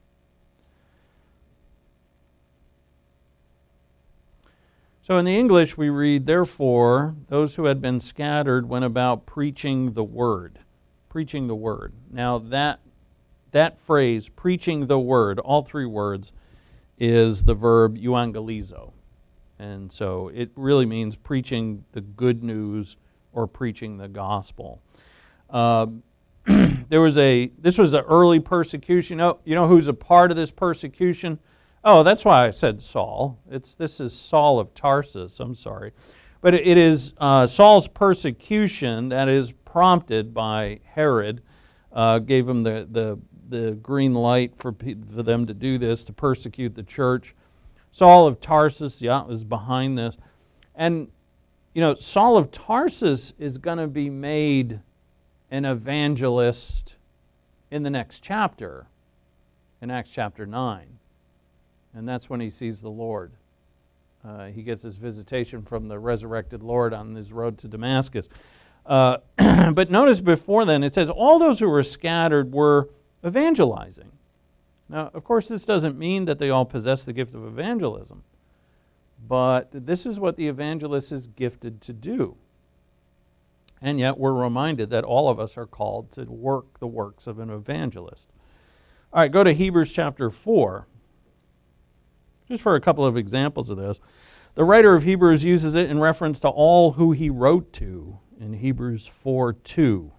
So in the English we read, therefore, those who had been scattered went about preaching the word. Preaching the word. Now that that phrase, preaching the word, all three words, is the verb euangelizo. And so it really means preaching the good news or preaching the gospel. Uh, there was a, this was the early persecution. Oh, you know who's a part of this persecution? Oh, that's why I said Saul. It's This is Saul of Tarsus, I'm sorry. But it is uh, Saul's persecution that is prompted by Herod, uh, gave him the, the, the green light for, for them to do this, to persecute the church. Saul of Tarsus, yeah, was behind this. And, you know, Saul of Tarsus is going to be made an evangelist in the next chapter, in Acts chapter nine. And that's when he sees the Lord. Uh, he gets his visitation from the resurrected Lord on his road to Damascus. Uh, but notice before then, it says, all those who were scattered were evangelizing. Now, of course, this doesn't mean that they all possess the gift of evangelism. But this is what the evangelist is gifted to do. And yet we're reminded that all of us are called to work the works of an evangelist. All right, go to Hebrews chapter four. Just for a couple of examples of this. The writer of Hebrews uses it in reference to all who he wrote to in Hebrews four two.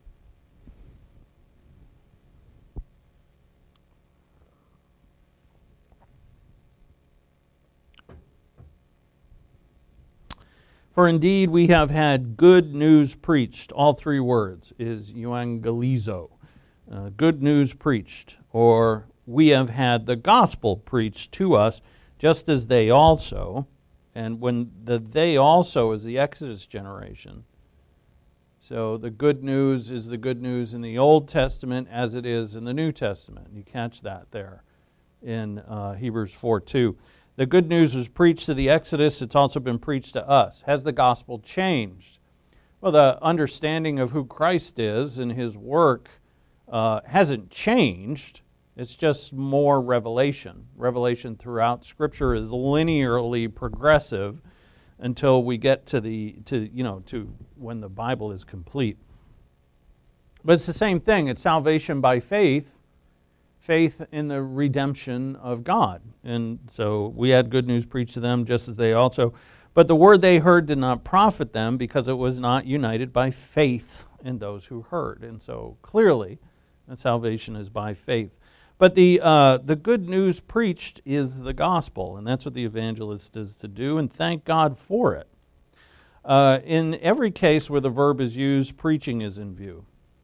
For indeed we have had good news preached. All three words is euangelizo. Uh, good news preached, or we have had the gospel preached to us, just as they also. And when the they also is the Exodus generation. So the good news is the good news in the Old Testament as it is in the New Testament. You catch that there in uh, Hebrews four two. The good news was preached to the Exodus. It's also been preached to us. Has the gospel changed? Well, the understanding of who Christ is and his work uh, hasn't changed. It's just more revelation. Revelation throughout Scripture is linearly progressive until we get to the to you know to when the Bible is complete. But it's the same thing. It's salvation by faith. faith in the redemption of God. And so we had good news preached to them just as they also, but the word they heard did not profit them because it was not united by faith in those who heard. And so clearly, that salvation is by faith. But the uh, the good news preached is the gospel, and that's what the evangelist is to do, and thank God for it. Uh, in every case where the verb is used, preaching is in view.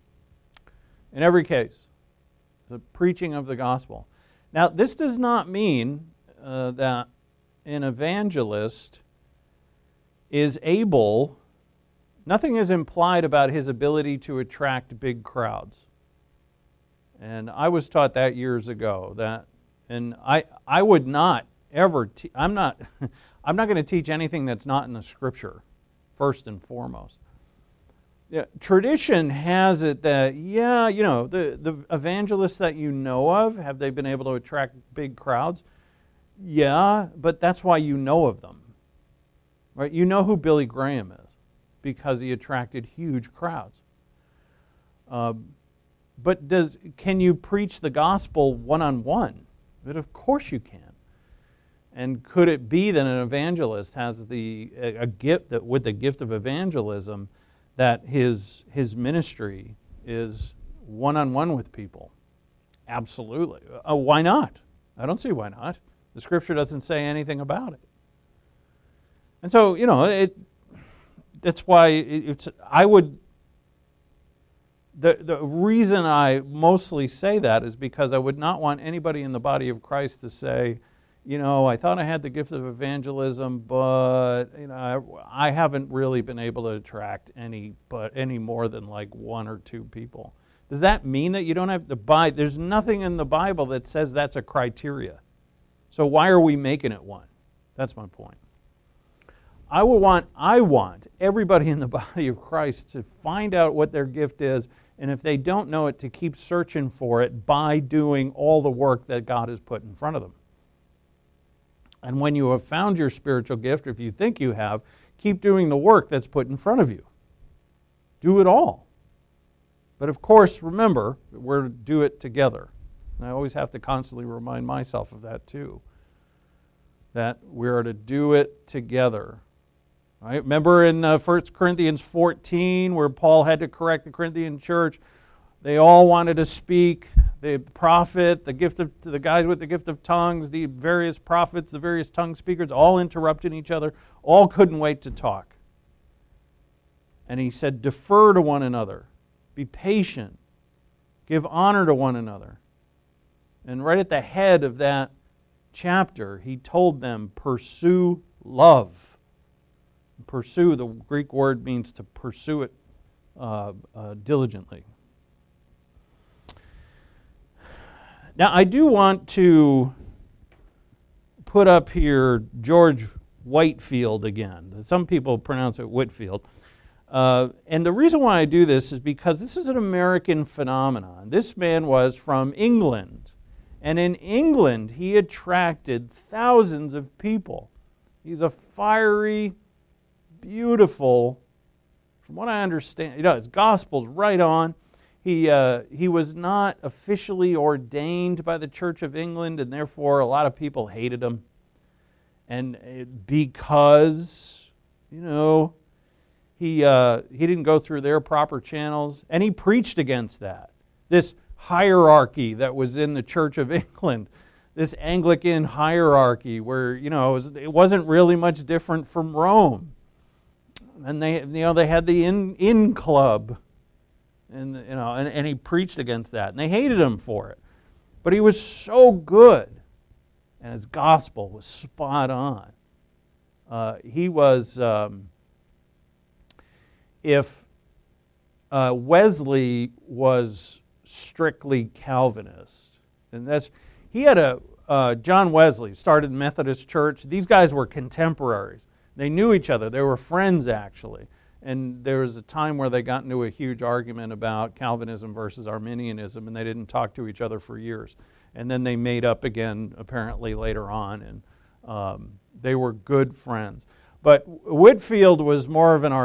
In every case, the preaching of the gospel. Now, this does not mean uh, that an evangelist is able, nothing is implied about his ability to attract big crowds. And I was taught that years ago, that, and I I would not ever, te- I'm not, I'm not going to teach anything that's not in the Scripture, first and foremost. Yeah, tradition has it that, yeah, you know, the, the evangelists that you know of, have they been able to attract big crowds? Yeah, but that's why you know of them. Right? You know who Billy Graham is, because he attracted huge crowds. Uh, but does can you preach the gospel one-on-one? But of course you can. And could it be that an evangelist has the a, a gift that with the gift of evangelism, that his his ministry is one-on-one with people? Absolutely. Uh, why not? I don't see why not. The Scripture doesn't say anything about it. And so, you know, it that's why it, it's I would the the reason I mostly say that is because I would not want anybody in the body of Christ to say, you know, I thought I had the gift of evangelism, but you know, I, I haven't really been able to attract any, but any more than like one or two people. Does that mean that you don't have to buy? There's nothing in the Bible that says that's a criteria. So why are we making it one? That's my point. I will want, I want everybody in the body of Christ to find out what their gift is, and if they don't know it, to keep searching for it by doing all the work that God has put in front of them. And when you have found your spiritual gift, or if you think you have, keep doing the work that's put in front of you. Do it all. But of course, remember, we're to do it together. And I always have to constantly remind myself of that too. That we're to do it together. Right? Remember in uh, First Corinthians fourteen, where Paul had to correct the Corinthian church, they all wanted to speak. The prophet, the gift of the guys with the gift of tongues, the various prophets, the various tongue speakers, all interrupting each other, all couldn't wait to talk. And he said, defer to one another, be patient, give honor to one another. And right at the head of that chapter, he told them, pursue love. Pursue, the Greek word means to pursue it uh, uh, diligently. Now, I do want to put up here George Whitefield again. Some people pronounce it Whitfield. Uh, and the reason why I do this is because this is an American phenomenon. This man was from England. And in England, he attracted thousands of people. He's a fiery, beautiful, from what I understand, you know, his gospel's right on. He uh, he was not officially ordained by the Church of England, and therefore a lot of people hated him. And because, you know, he uh, he didn't go through their proper channels, and he preached against that. This hierarchy that was in the Church of England, this Anglican hierarchy where, you know, it, was, it wasn't really much different from Rome. And they, you know, they had the in, in club. And you know, and, and he preached against that, and they hated him for it. But he was so good, and his gospel was spot on. Uh, he was, um, if uh, Wesley was strictly Calvinist, and that's he had a uh, John Wesley started Methodist Church. These guys were contemporaries. They knew each other. They were friends actually. And there was a time where they got into a huge argument about Calvinism versus Arminianism, and they didn't talk to each other for years. And then they made up again, apparently, later on, and um, they were good friends. But Whitfield was more of an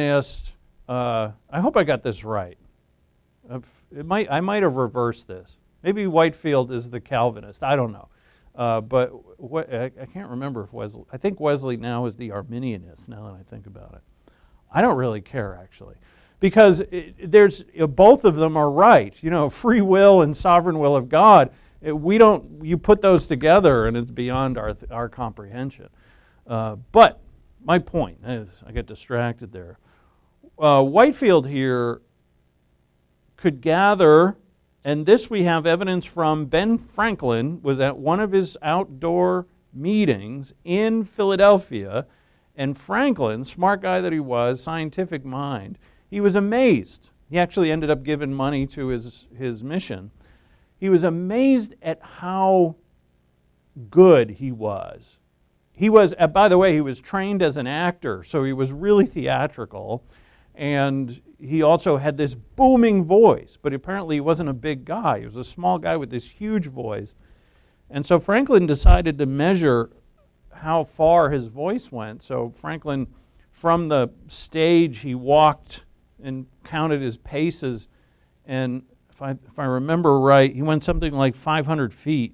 Arminianist. Uh, I hope I got this right. It might, I might have reversed this. Maybe Whitefield is the Calvinist. I don't know. Uh, but what, I, I can't remember if Wesley, I think Wesley now is the Arminianist, now that I think about it. I don't really care, actually. Because it, there's you know, both of them are right. You know, free will and sovereign will of God, it, we don't, you put those together and it's beyond our, our comprehension. Uh, but my point is, I get distracted there. Uh, Whitefield here could gather, and this we have evidence from. Ben Franklin was at one of his outdoor meetings in Philadelphia, and Franklin, smart guy that he was, scientific mind, he was amazed. He actually ended up giving money to his, his mission. He was amazed at how good he was. He was, uh, by the way, he was trained as an actor, so he was really theatrical, and he also had this booming voice, but apparently he wasn't a big guy. He was a small guy with this huge voice. And so Franklin decided to measure how far his voice went. So Franklin, from the stage, he walked and counted his paces, and if I, if I remember right, he went something like five hundred feet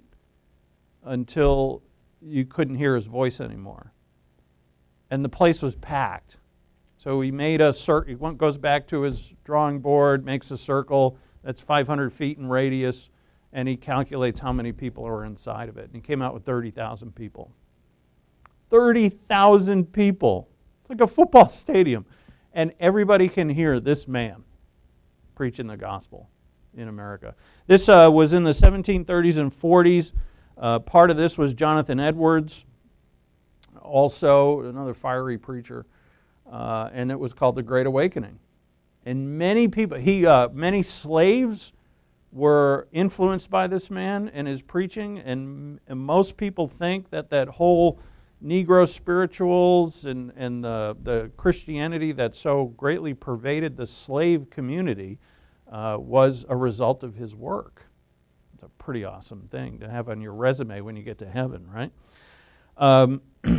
until you couldn't hear his voice anymore. And the place was packed. So he made a circle, he goes back to his drawing board, makes a circle that's five hundred feet in radius, and he calculates how many people are inside of it. And he came out with thirty thousand people. thirty thousand people. It's like a football stadium. And everybody can hear this man preaching the gospel in America. This uh, was in the seventeen thirties and forties. Uh, part of this was Jonathan Edwards, also another fiery preacher. Uh, and it was called the Great Awakening. And many people, he, uh, many slaves were influenced by this man and his preaching, and, and most people think that that whole Negro spirituals and, and the, the Christianity that so greatly pervaded the slave community uh, was a result of his work. It's a pretty awesome thing to have on your resume when you get to heaven, right? Um,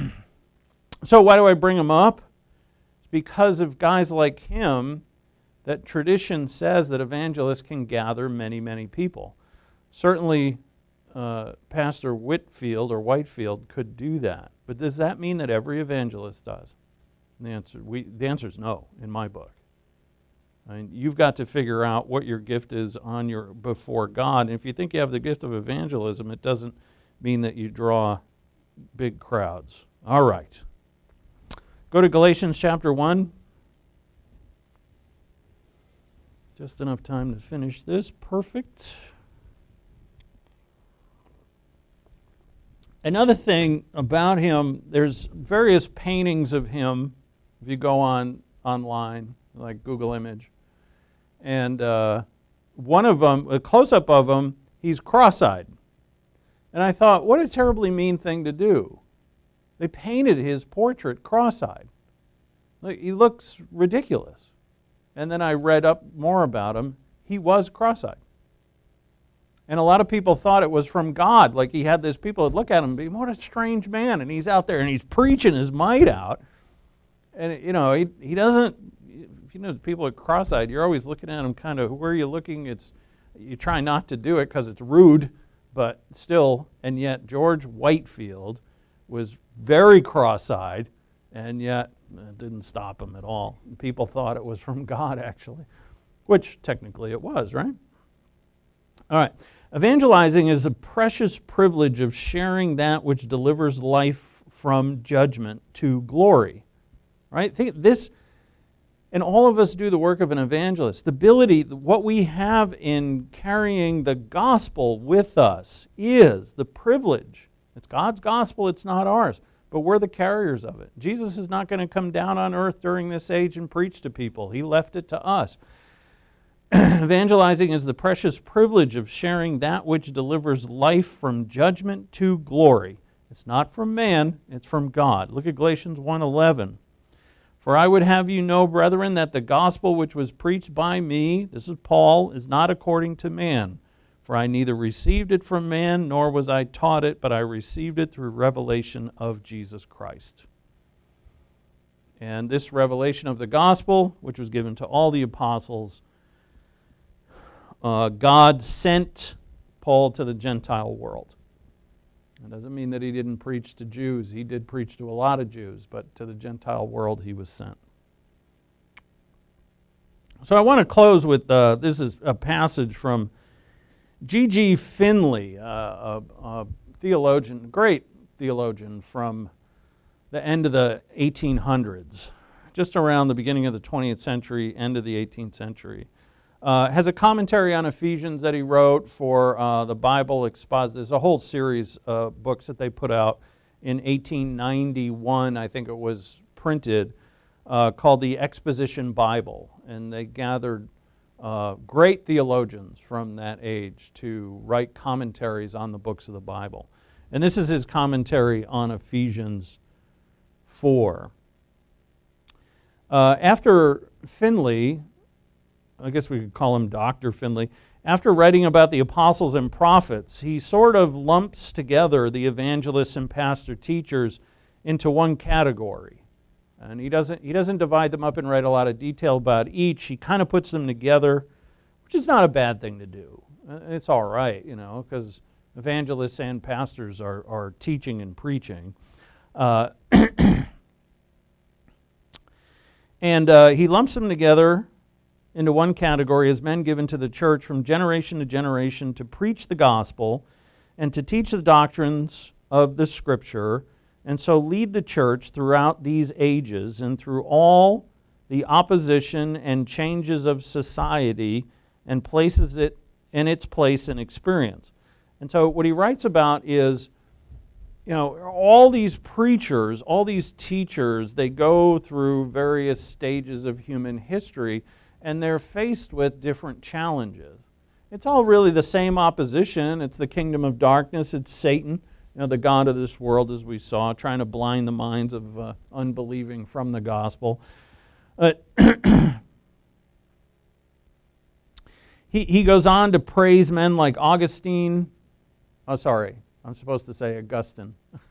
so why do I bring him up? Because of guys like him that tradition says that evangelists can gather many, many people. Certainly, uh, Pastor Whitfield or Whitefield could do that. But does that mean that every evangelist does? And the answer, we, the answer is no, in my book. I mean, you've got to figure out what your gift is on your before God. And if you think you have the gift of evangelism, it doesn't mean that you draw big crowds. All right. Go to Galatians chapter one. Just enough time to finish this. Perfect. Another thing about him, there's various paintings of him, if you go on online, like Google Image. And uh, one of them, a close-up of him, he's cross-eyed. And I thought, what a terribly mean thing to do. They painted his portrait cross-eyed. He looks ridiculous. And then I read up more about him. He was cross-eyed. And a lot of people thought it was from God. Like he had this, people would look at him and be, what a strange man. And he's out there and he's preaching his might out. And, you know, he, he doesn't, if you know people are cross-eyed, you're always looking at him kind of, where are you looking? It's, you try not to do it because it's rude, but still, and yet George Whitefield was very cross-eyed, and yet it didn't stop him at all. People thought it was from God, actually, which technically it was, right? All right. Evangelizing is a precious privilege of sharing that which delivers life from judgment to glory. Right? Think this, and all of us do the work of an evangelist. The ability, what we have in carrying the gospel with us is the privilege. It's God's gospel, it's not ours, but we're the carriers of it. Jesus is not going to come down on earth during this age and preach to people. He left it to us. Evangelizing is the precious privilege of sharing that which delivers life from judgment to glory. It's not from man, it's from God. Look at Galatians one eleven. For I would have you know, brethren, that the gospel which was preached by me, this is Paul, is not according to man. For I neither received it from man, nor was I taught it, but I received it through revelation of Jesus Christ. And this revelation of the gospel, which was given to all the apostles, Uh, God sent Paul to the Gentile world. That doesn't mean that he didn't preach to Jews. He did preach to a lot of Jews, but to the Gentile world he was sent. So I want to close with, uh, this is a passage from G G Finley, uh, a, a theologian, great theologian from the end of the eighteen hundreds, just around the beginning of the twentieth century, end of the eighteenth century. Uh, has a commentary on Ephesians that he wrote for uh, the Bible Exposit. There's a whole series of books that they put out in eighteen ninety-one, I think it was printed, uh, called the Exposition Bible. And they gathered uh, great theologians from that age to write commentaries on the books of the Bible. And this is his commentary on Ephesians four. Uh, after Finley, I guess we could call him Doctor Finley, after writing about the apostles and prophets, he sort of lumps together the evangelists and pastor teachers into one category. And he doesn't, he doesn't divide them up and write a lot of detail about each. He kind of puts them together, which is not a bad thing to do. It's all right, you know, because evangelists and pastors are, are teaching and preaching. Uh, and uh, he lumps them together into one category as men given to the church from generation to generation to preach the gospel and to teach the doctrines of the Scripture, and so lead the church throughout these ages and through all the opposition and changes of society, and places it in its place and experience. And so what he writes about is, you know, all these preachers, all these teachers, they go through various stages of human history, and they're faced with different challenges. It's all really the same opposition. It's the kingdom of darkness. It's Satan, you know, the god of this world, as we saw, trying to blind the minds of uh, unbelieving from the gospel. Uh, he, he goes on to praise men like Augustine. Oh, sorry, I'm supposed to say Augustine.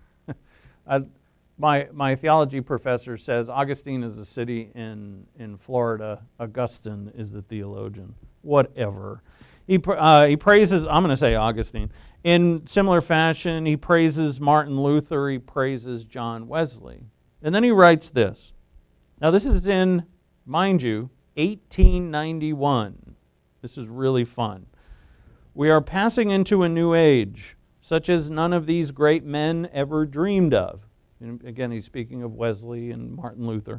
I, My my theology professor says Augustine is a city in, in Florida. Augustine is the theologian. Whatever. He uh, he praises, I'm going to say Augustine. In similar fashion, he praises Martin Luther. He praises John Wesley. And then he writes this. Now this is in, mind you, eighteen ninety-one. This is really fun. We are passing into a new age, such as none of these great men ever dreamed of. And again, he's speaking of Wesley and Martin Luther.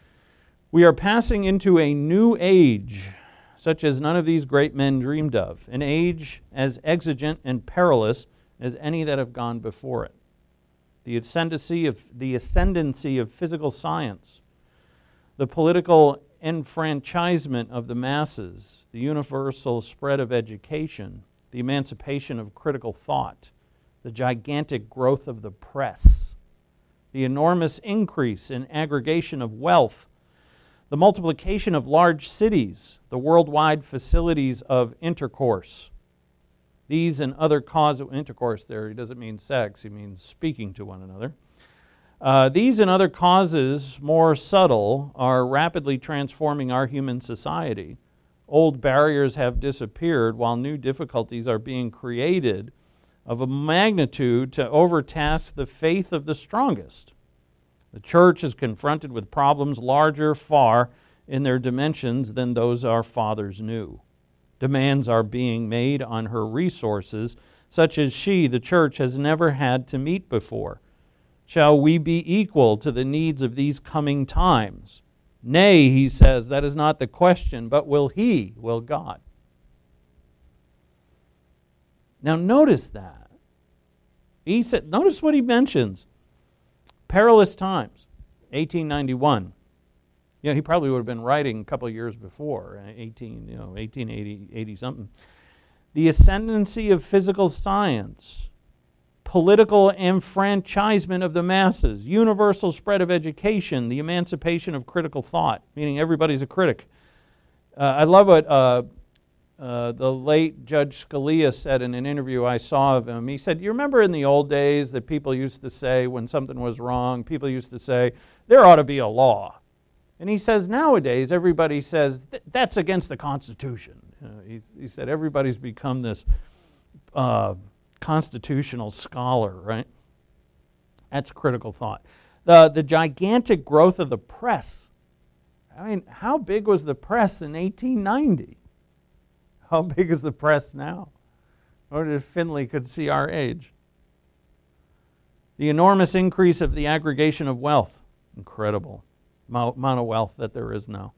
We are passing into a new age, such as none of these great men dreamed of, an age as exigent and perilous as any that have gone before it. The ascendancy of, the ascendancy of physical science, the political enfranchisement of the masses, the universal spread of education, the emancipation of critical thought, the gigantic growth of the press, the enormous increase in aggregation of wealth, the multiplication of large cities, the worldwide facilities of intercourse. These and other causes of intercourse there, he doesn't mean sex, he means speaking to one another. Uh, these and other causes, more subtle, are rapidly transforming our human society. Old barriers have disappeared while new difficulties are being created of a magnitude to overtask the faith of the strongest. The church is confronted with problems larger far in their dimensions than those our fathers knew. Demands are being made on her resources, such as she, the church, has never had to meet before. Shall we be equal to the needs of these coming times? Nay, he says, that is not the question, but will he, will God? Now notice that. He said, notice what he mentions. Perilous times, eighteen ninety-one. You know, he probably would have been writing a couple of years before, eighteen, you know, eighteen eighty, eighty something. The ascendancy of physical science, political enfranchisement of the masses, universal spread of education, the emancipation of critical thought, meaning everybody's a critic. Uh, I love what uh, uh, the late Judge Scalia said in an interview I saw of him. He said, you remember in the old days that people used to say when something was wrong, people used to say, there ought to be a law. And he says, nowadays, everybody says, that's against the Constitution. Uh, he, he said, everybody's become this uh, constitutional scholar, right? That's critical thought. The, the gigantic growth of the press. I mean, how big was the press in eighteen ninety? How big is the press now? Or if Finley could see our age. The enormous increase of the aggregation of wealth. Incredible amount of wealth that there is now.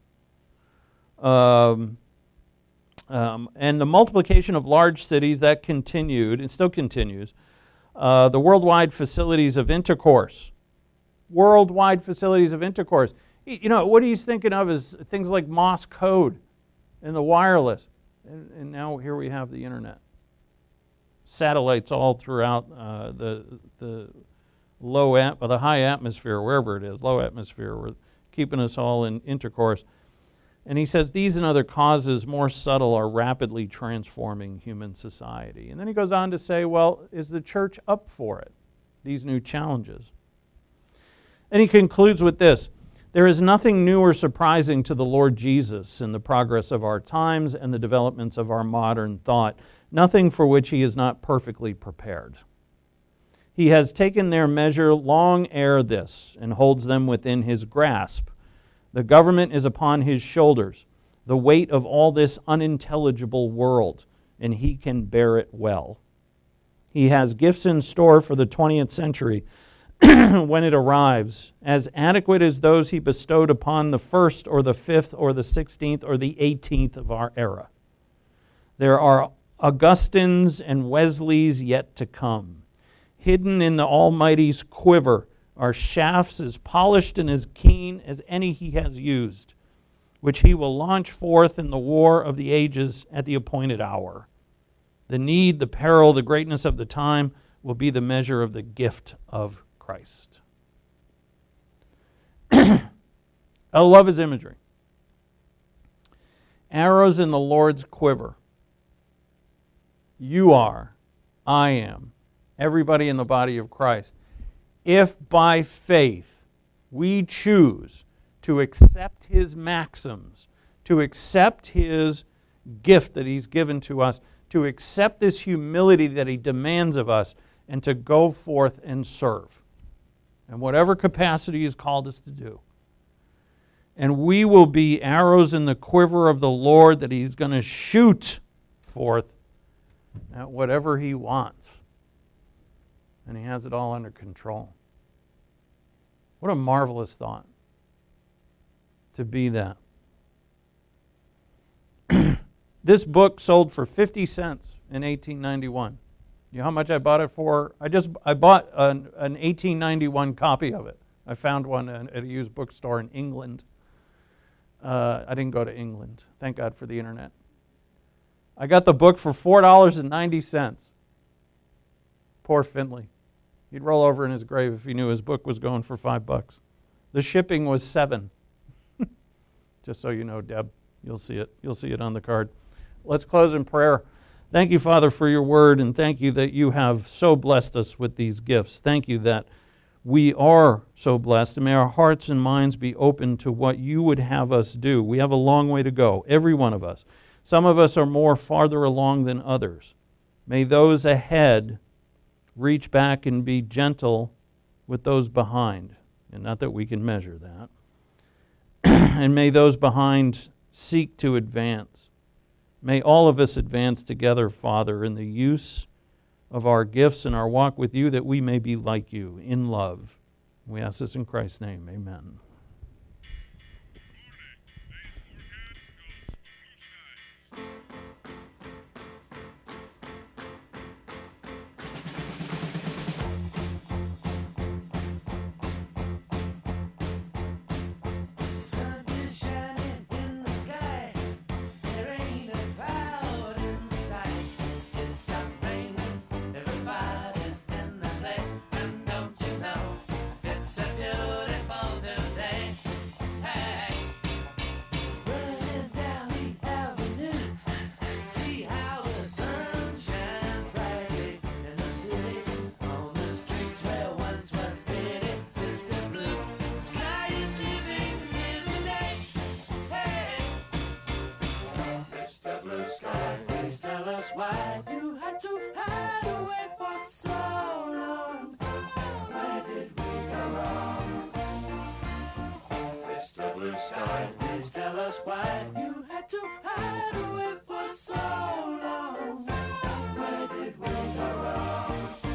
Um, um, and the multiplication of large cities that continued, and still continues. Uh, the worldwide facilities of intercourse. Worldwide facilities of intercourse. You know, what he's thinking of is things like Morse code and the wireless. And, and now here we have the internet. Satellites all throughout uh, the the low at, or the high atmosphere, wherever it is, low atmosphere, we're keeping us all in intercourse. And he says these and other causes, more subtle, are rapidly transforming human society. And then he goes on to say, well, is the church up for it, these new challenges? And he concludes with this: there is nothing new or surprising to the Lord Jesus in the progress of our times and the developments of our modern thought, nothing for which he is not perfectly prepared. He has taken their measure long ere this and holds them within his grasp. The government is upon his shoulders, the weight of all this unintelligible world, and he can bear it well. He has gifts in store for the twentieth century when it arrives, as adequate as those he bestowed upon the first or the fifth or the sixteenth or the eighteenth of our era. There are Augustines and Wesleys yet to come. Hidden in the Almighty's quiver are shafts as polished and as keen as any he has used, which he will launch forth in the war of the ages at the appointed hour. The need, the peril, the greatness of the time will be the measure of the gift of Christ. I love his imagery. Arrows in the Lord's quiver. You are, I am, everybody in the body of Christ. If by faith we choose to accept his maxims, to accept his gift that he's given to us, to accept this humility that he demands of us, and to go forth and serve in whatever capacity he's called us to do. And we will be arrows in the quiver of the Lord that he's going to shoot forth at whatever he wants. And he has it all under control. What a marvelous thought to be that. This book sold for fifty cents in eighteen ninety-one. You know how much I bought it for? I just I bought an, an eighteen ninety-one copy of it. I found one at a used bookstore in England. Uh, I didn't go to England. Thank God for the internet. I got the book for four dollars and ninety cents. Poor Finley. He'd roll over in his grave if he knew his book was going for five bucks. The shipping was seven. Just so you know, Deb, you'll see it. You'll see it on the card. Let's close in prayer. Thank you, Father, for your word, and thank you that you have so blessed us with these gifts. Thank you that we are so blessed, and may our hearts and minds be open to what you would have us do. We have a long way to go, every one of us. Some of us are more farther along than others. May those ahead reach back and be gentle with those behind, and not that we can measure that. And may those behind seek to advance. May all of us advance together, Father, in the use of our gifts and our walk with you, that we may be like you in love. We ask this in Christ's name. Amen. Why you
had to hide away for so long. Where did we go wrong? Mister Blue Sky, please tell us why you had to hide away for so long. Where did we go wrong?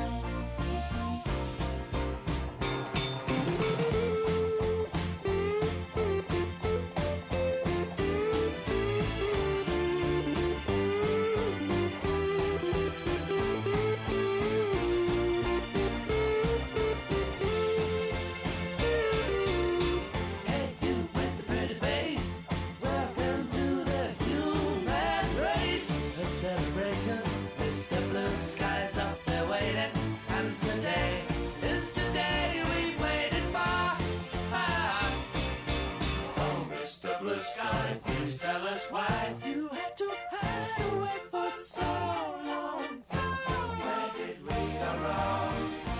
Sky, please tell us why you had to hide away for so long. Where did we go wrong?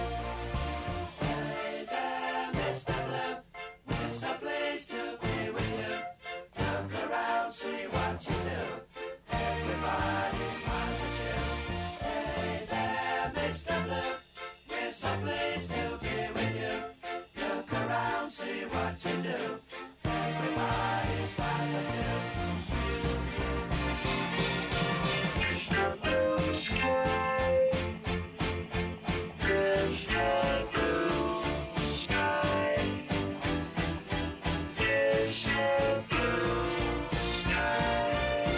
Hey there, Mister Blue, it's a place to be with you. Look around, see what you do. Everybody smiles at you. Hey there, Mister Blue, it's a place to be with you. Look around, see what you do. Everybody smiles at you. Mister Blue Sky, Mister Blue Sky, Mister Blue Sky.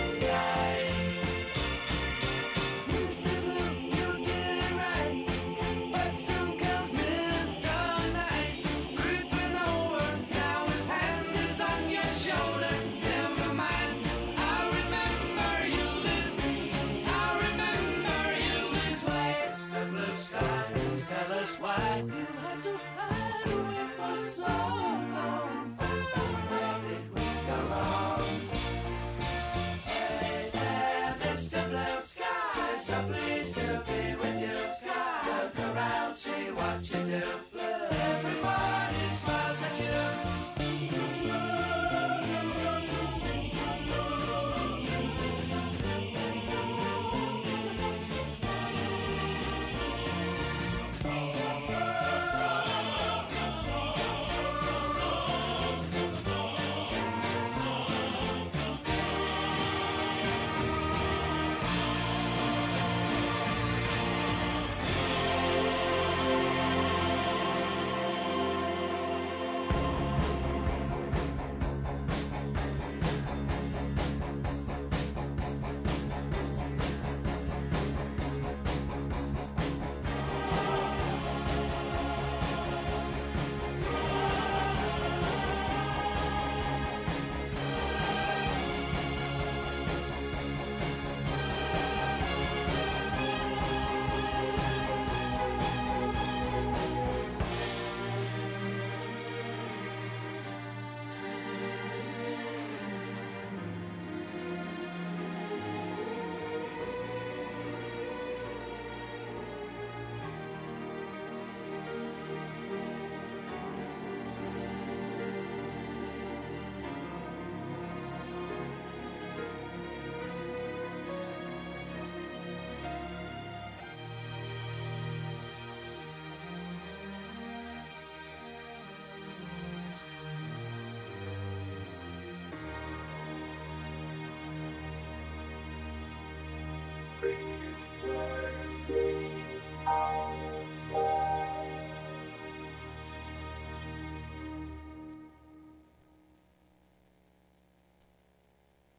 Mister Blue, you did it right, but some comes Mister Night, creeping over. Now his hand is on your shoulder. Never mind, I remember you this. I remember you this way. Mister Blue Sky, please tell us why you had to hide away for so long. Where did we go wrong? Hey there, Mister Blue Sky, so pleased to be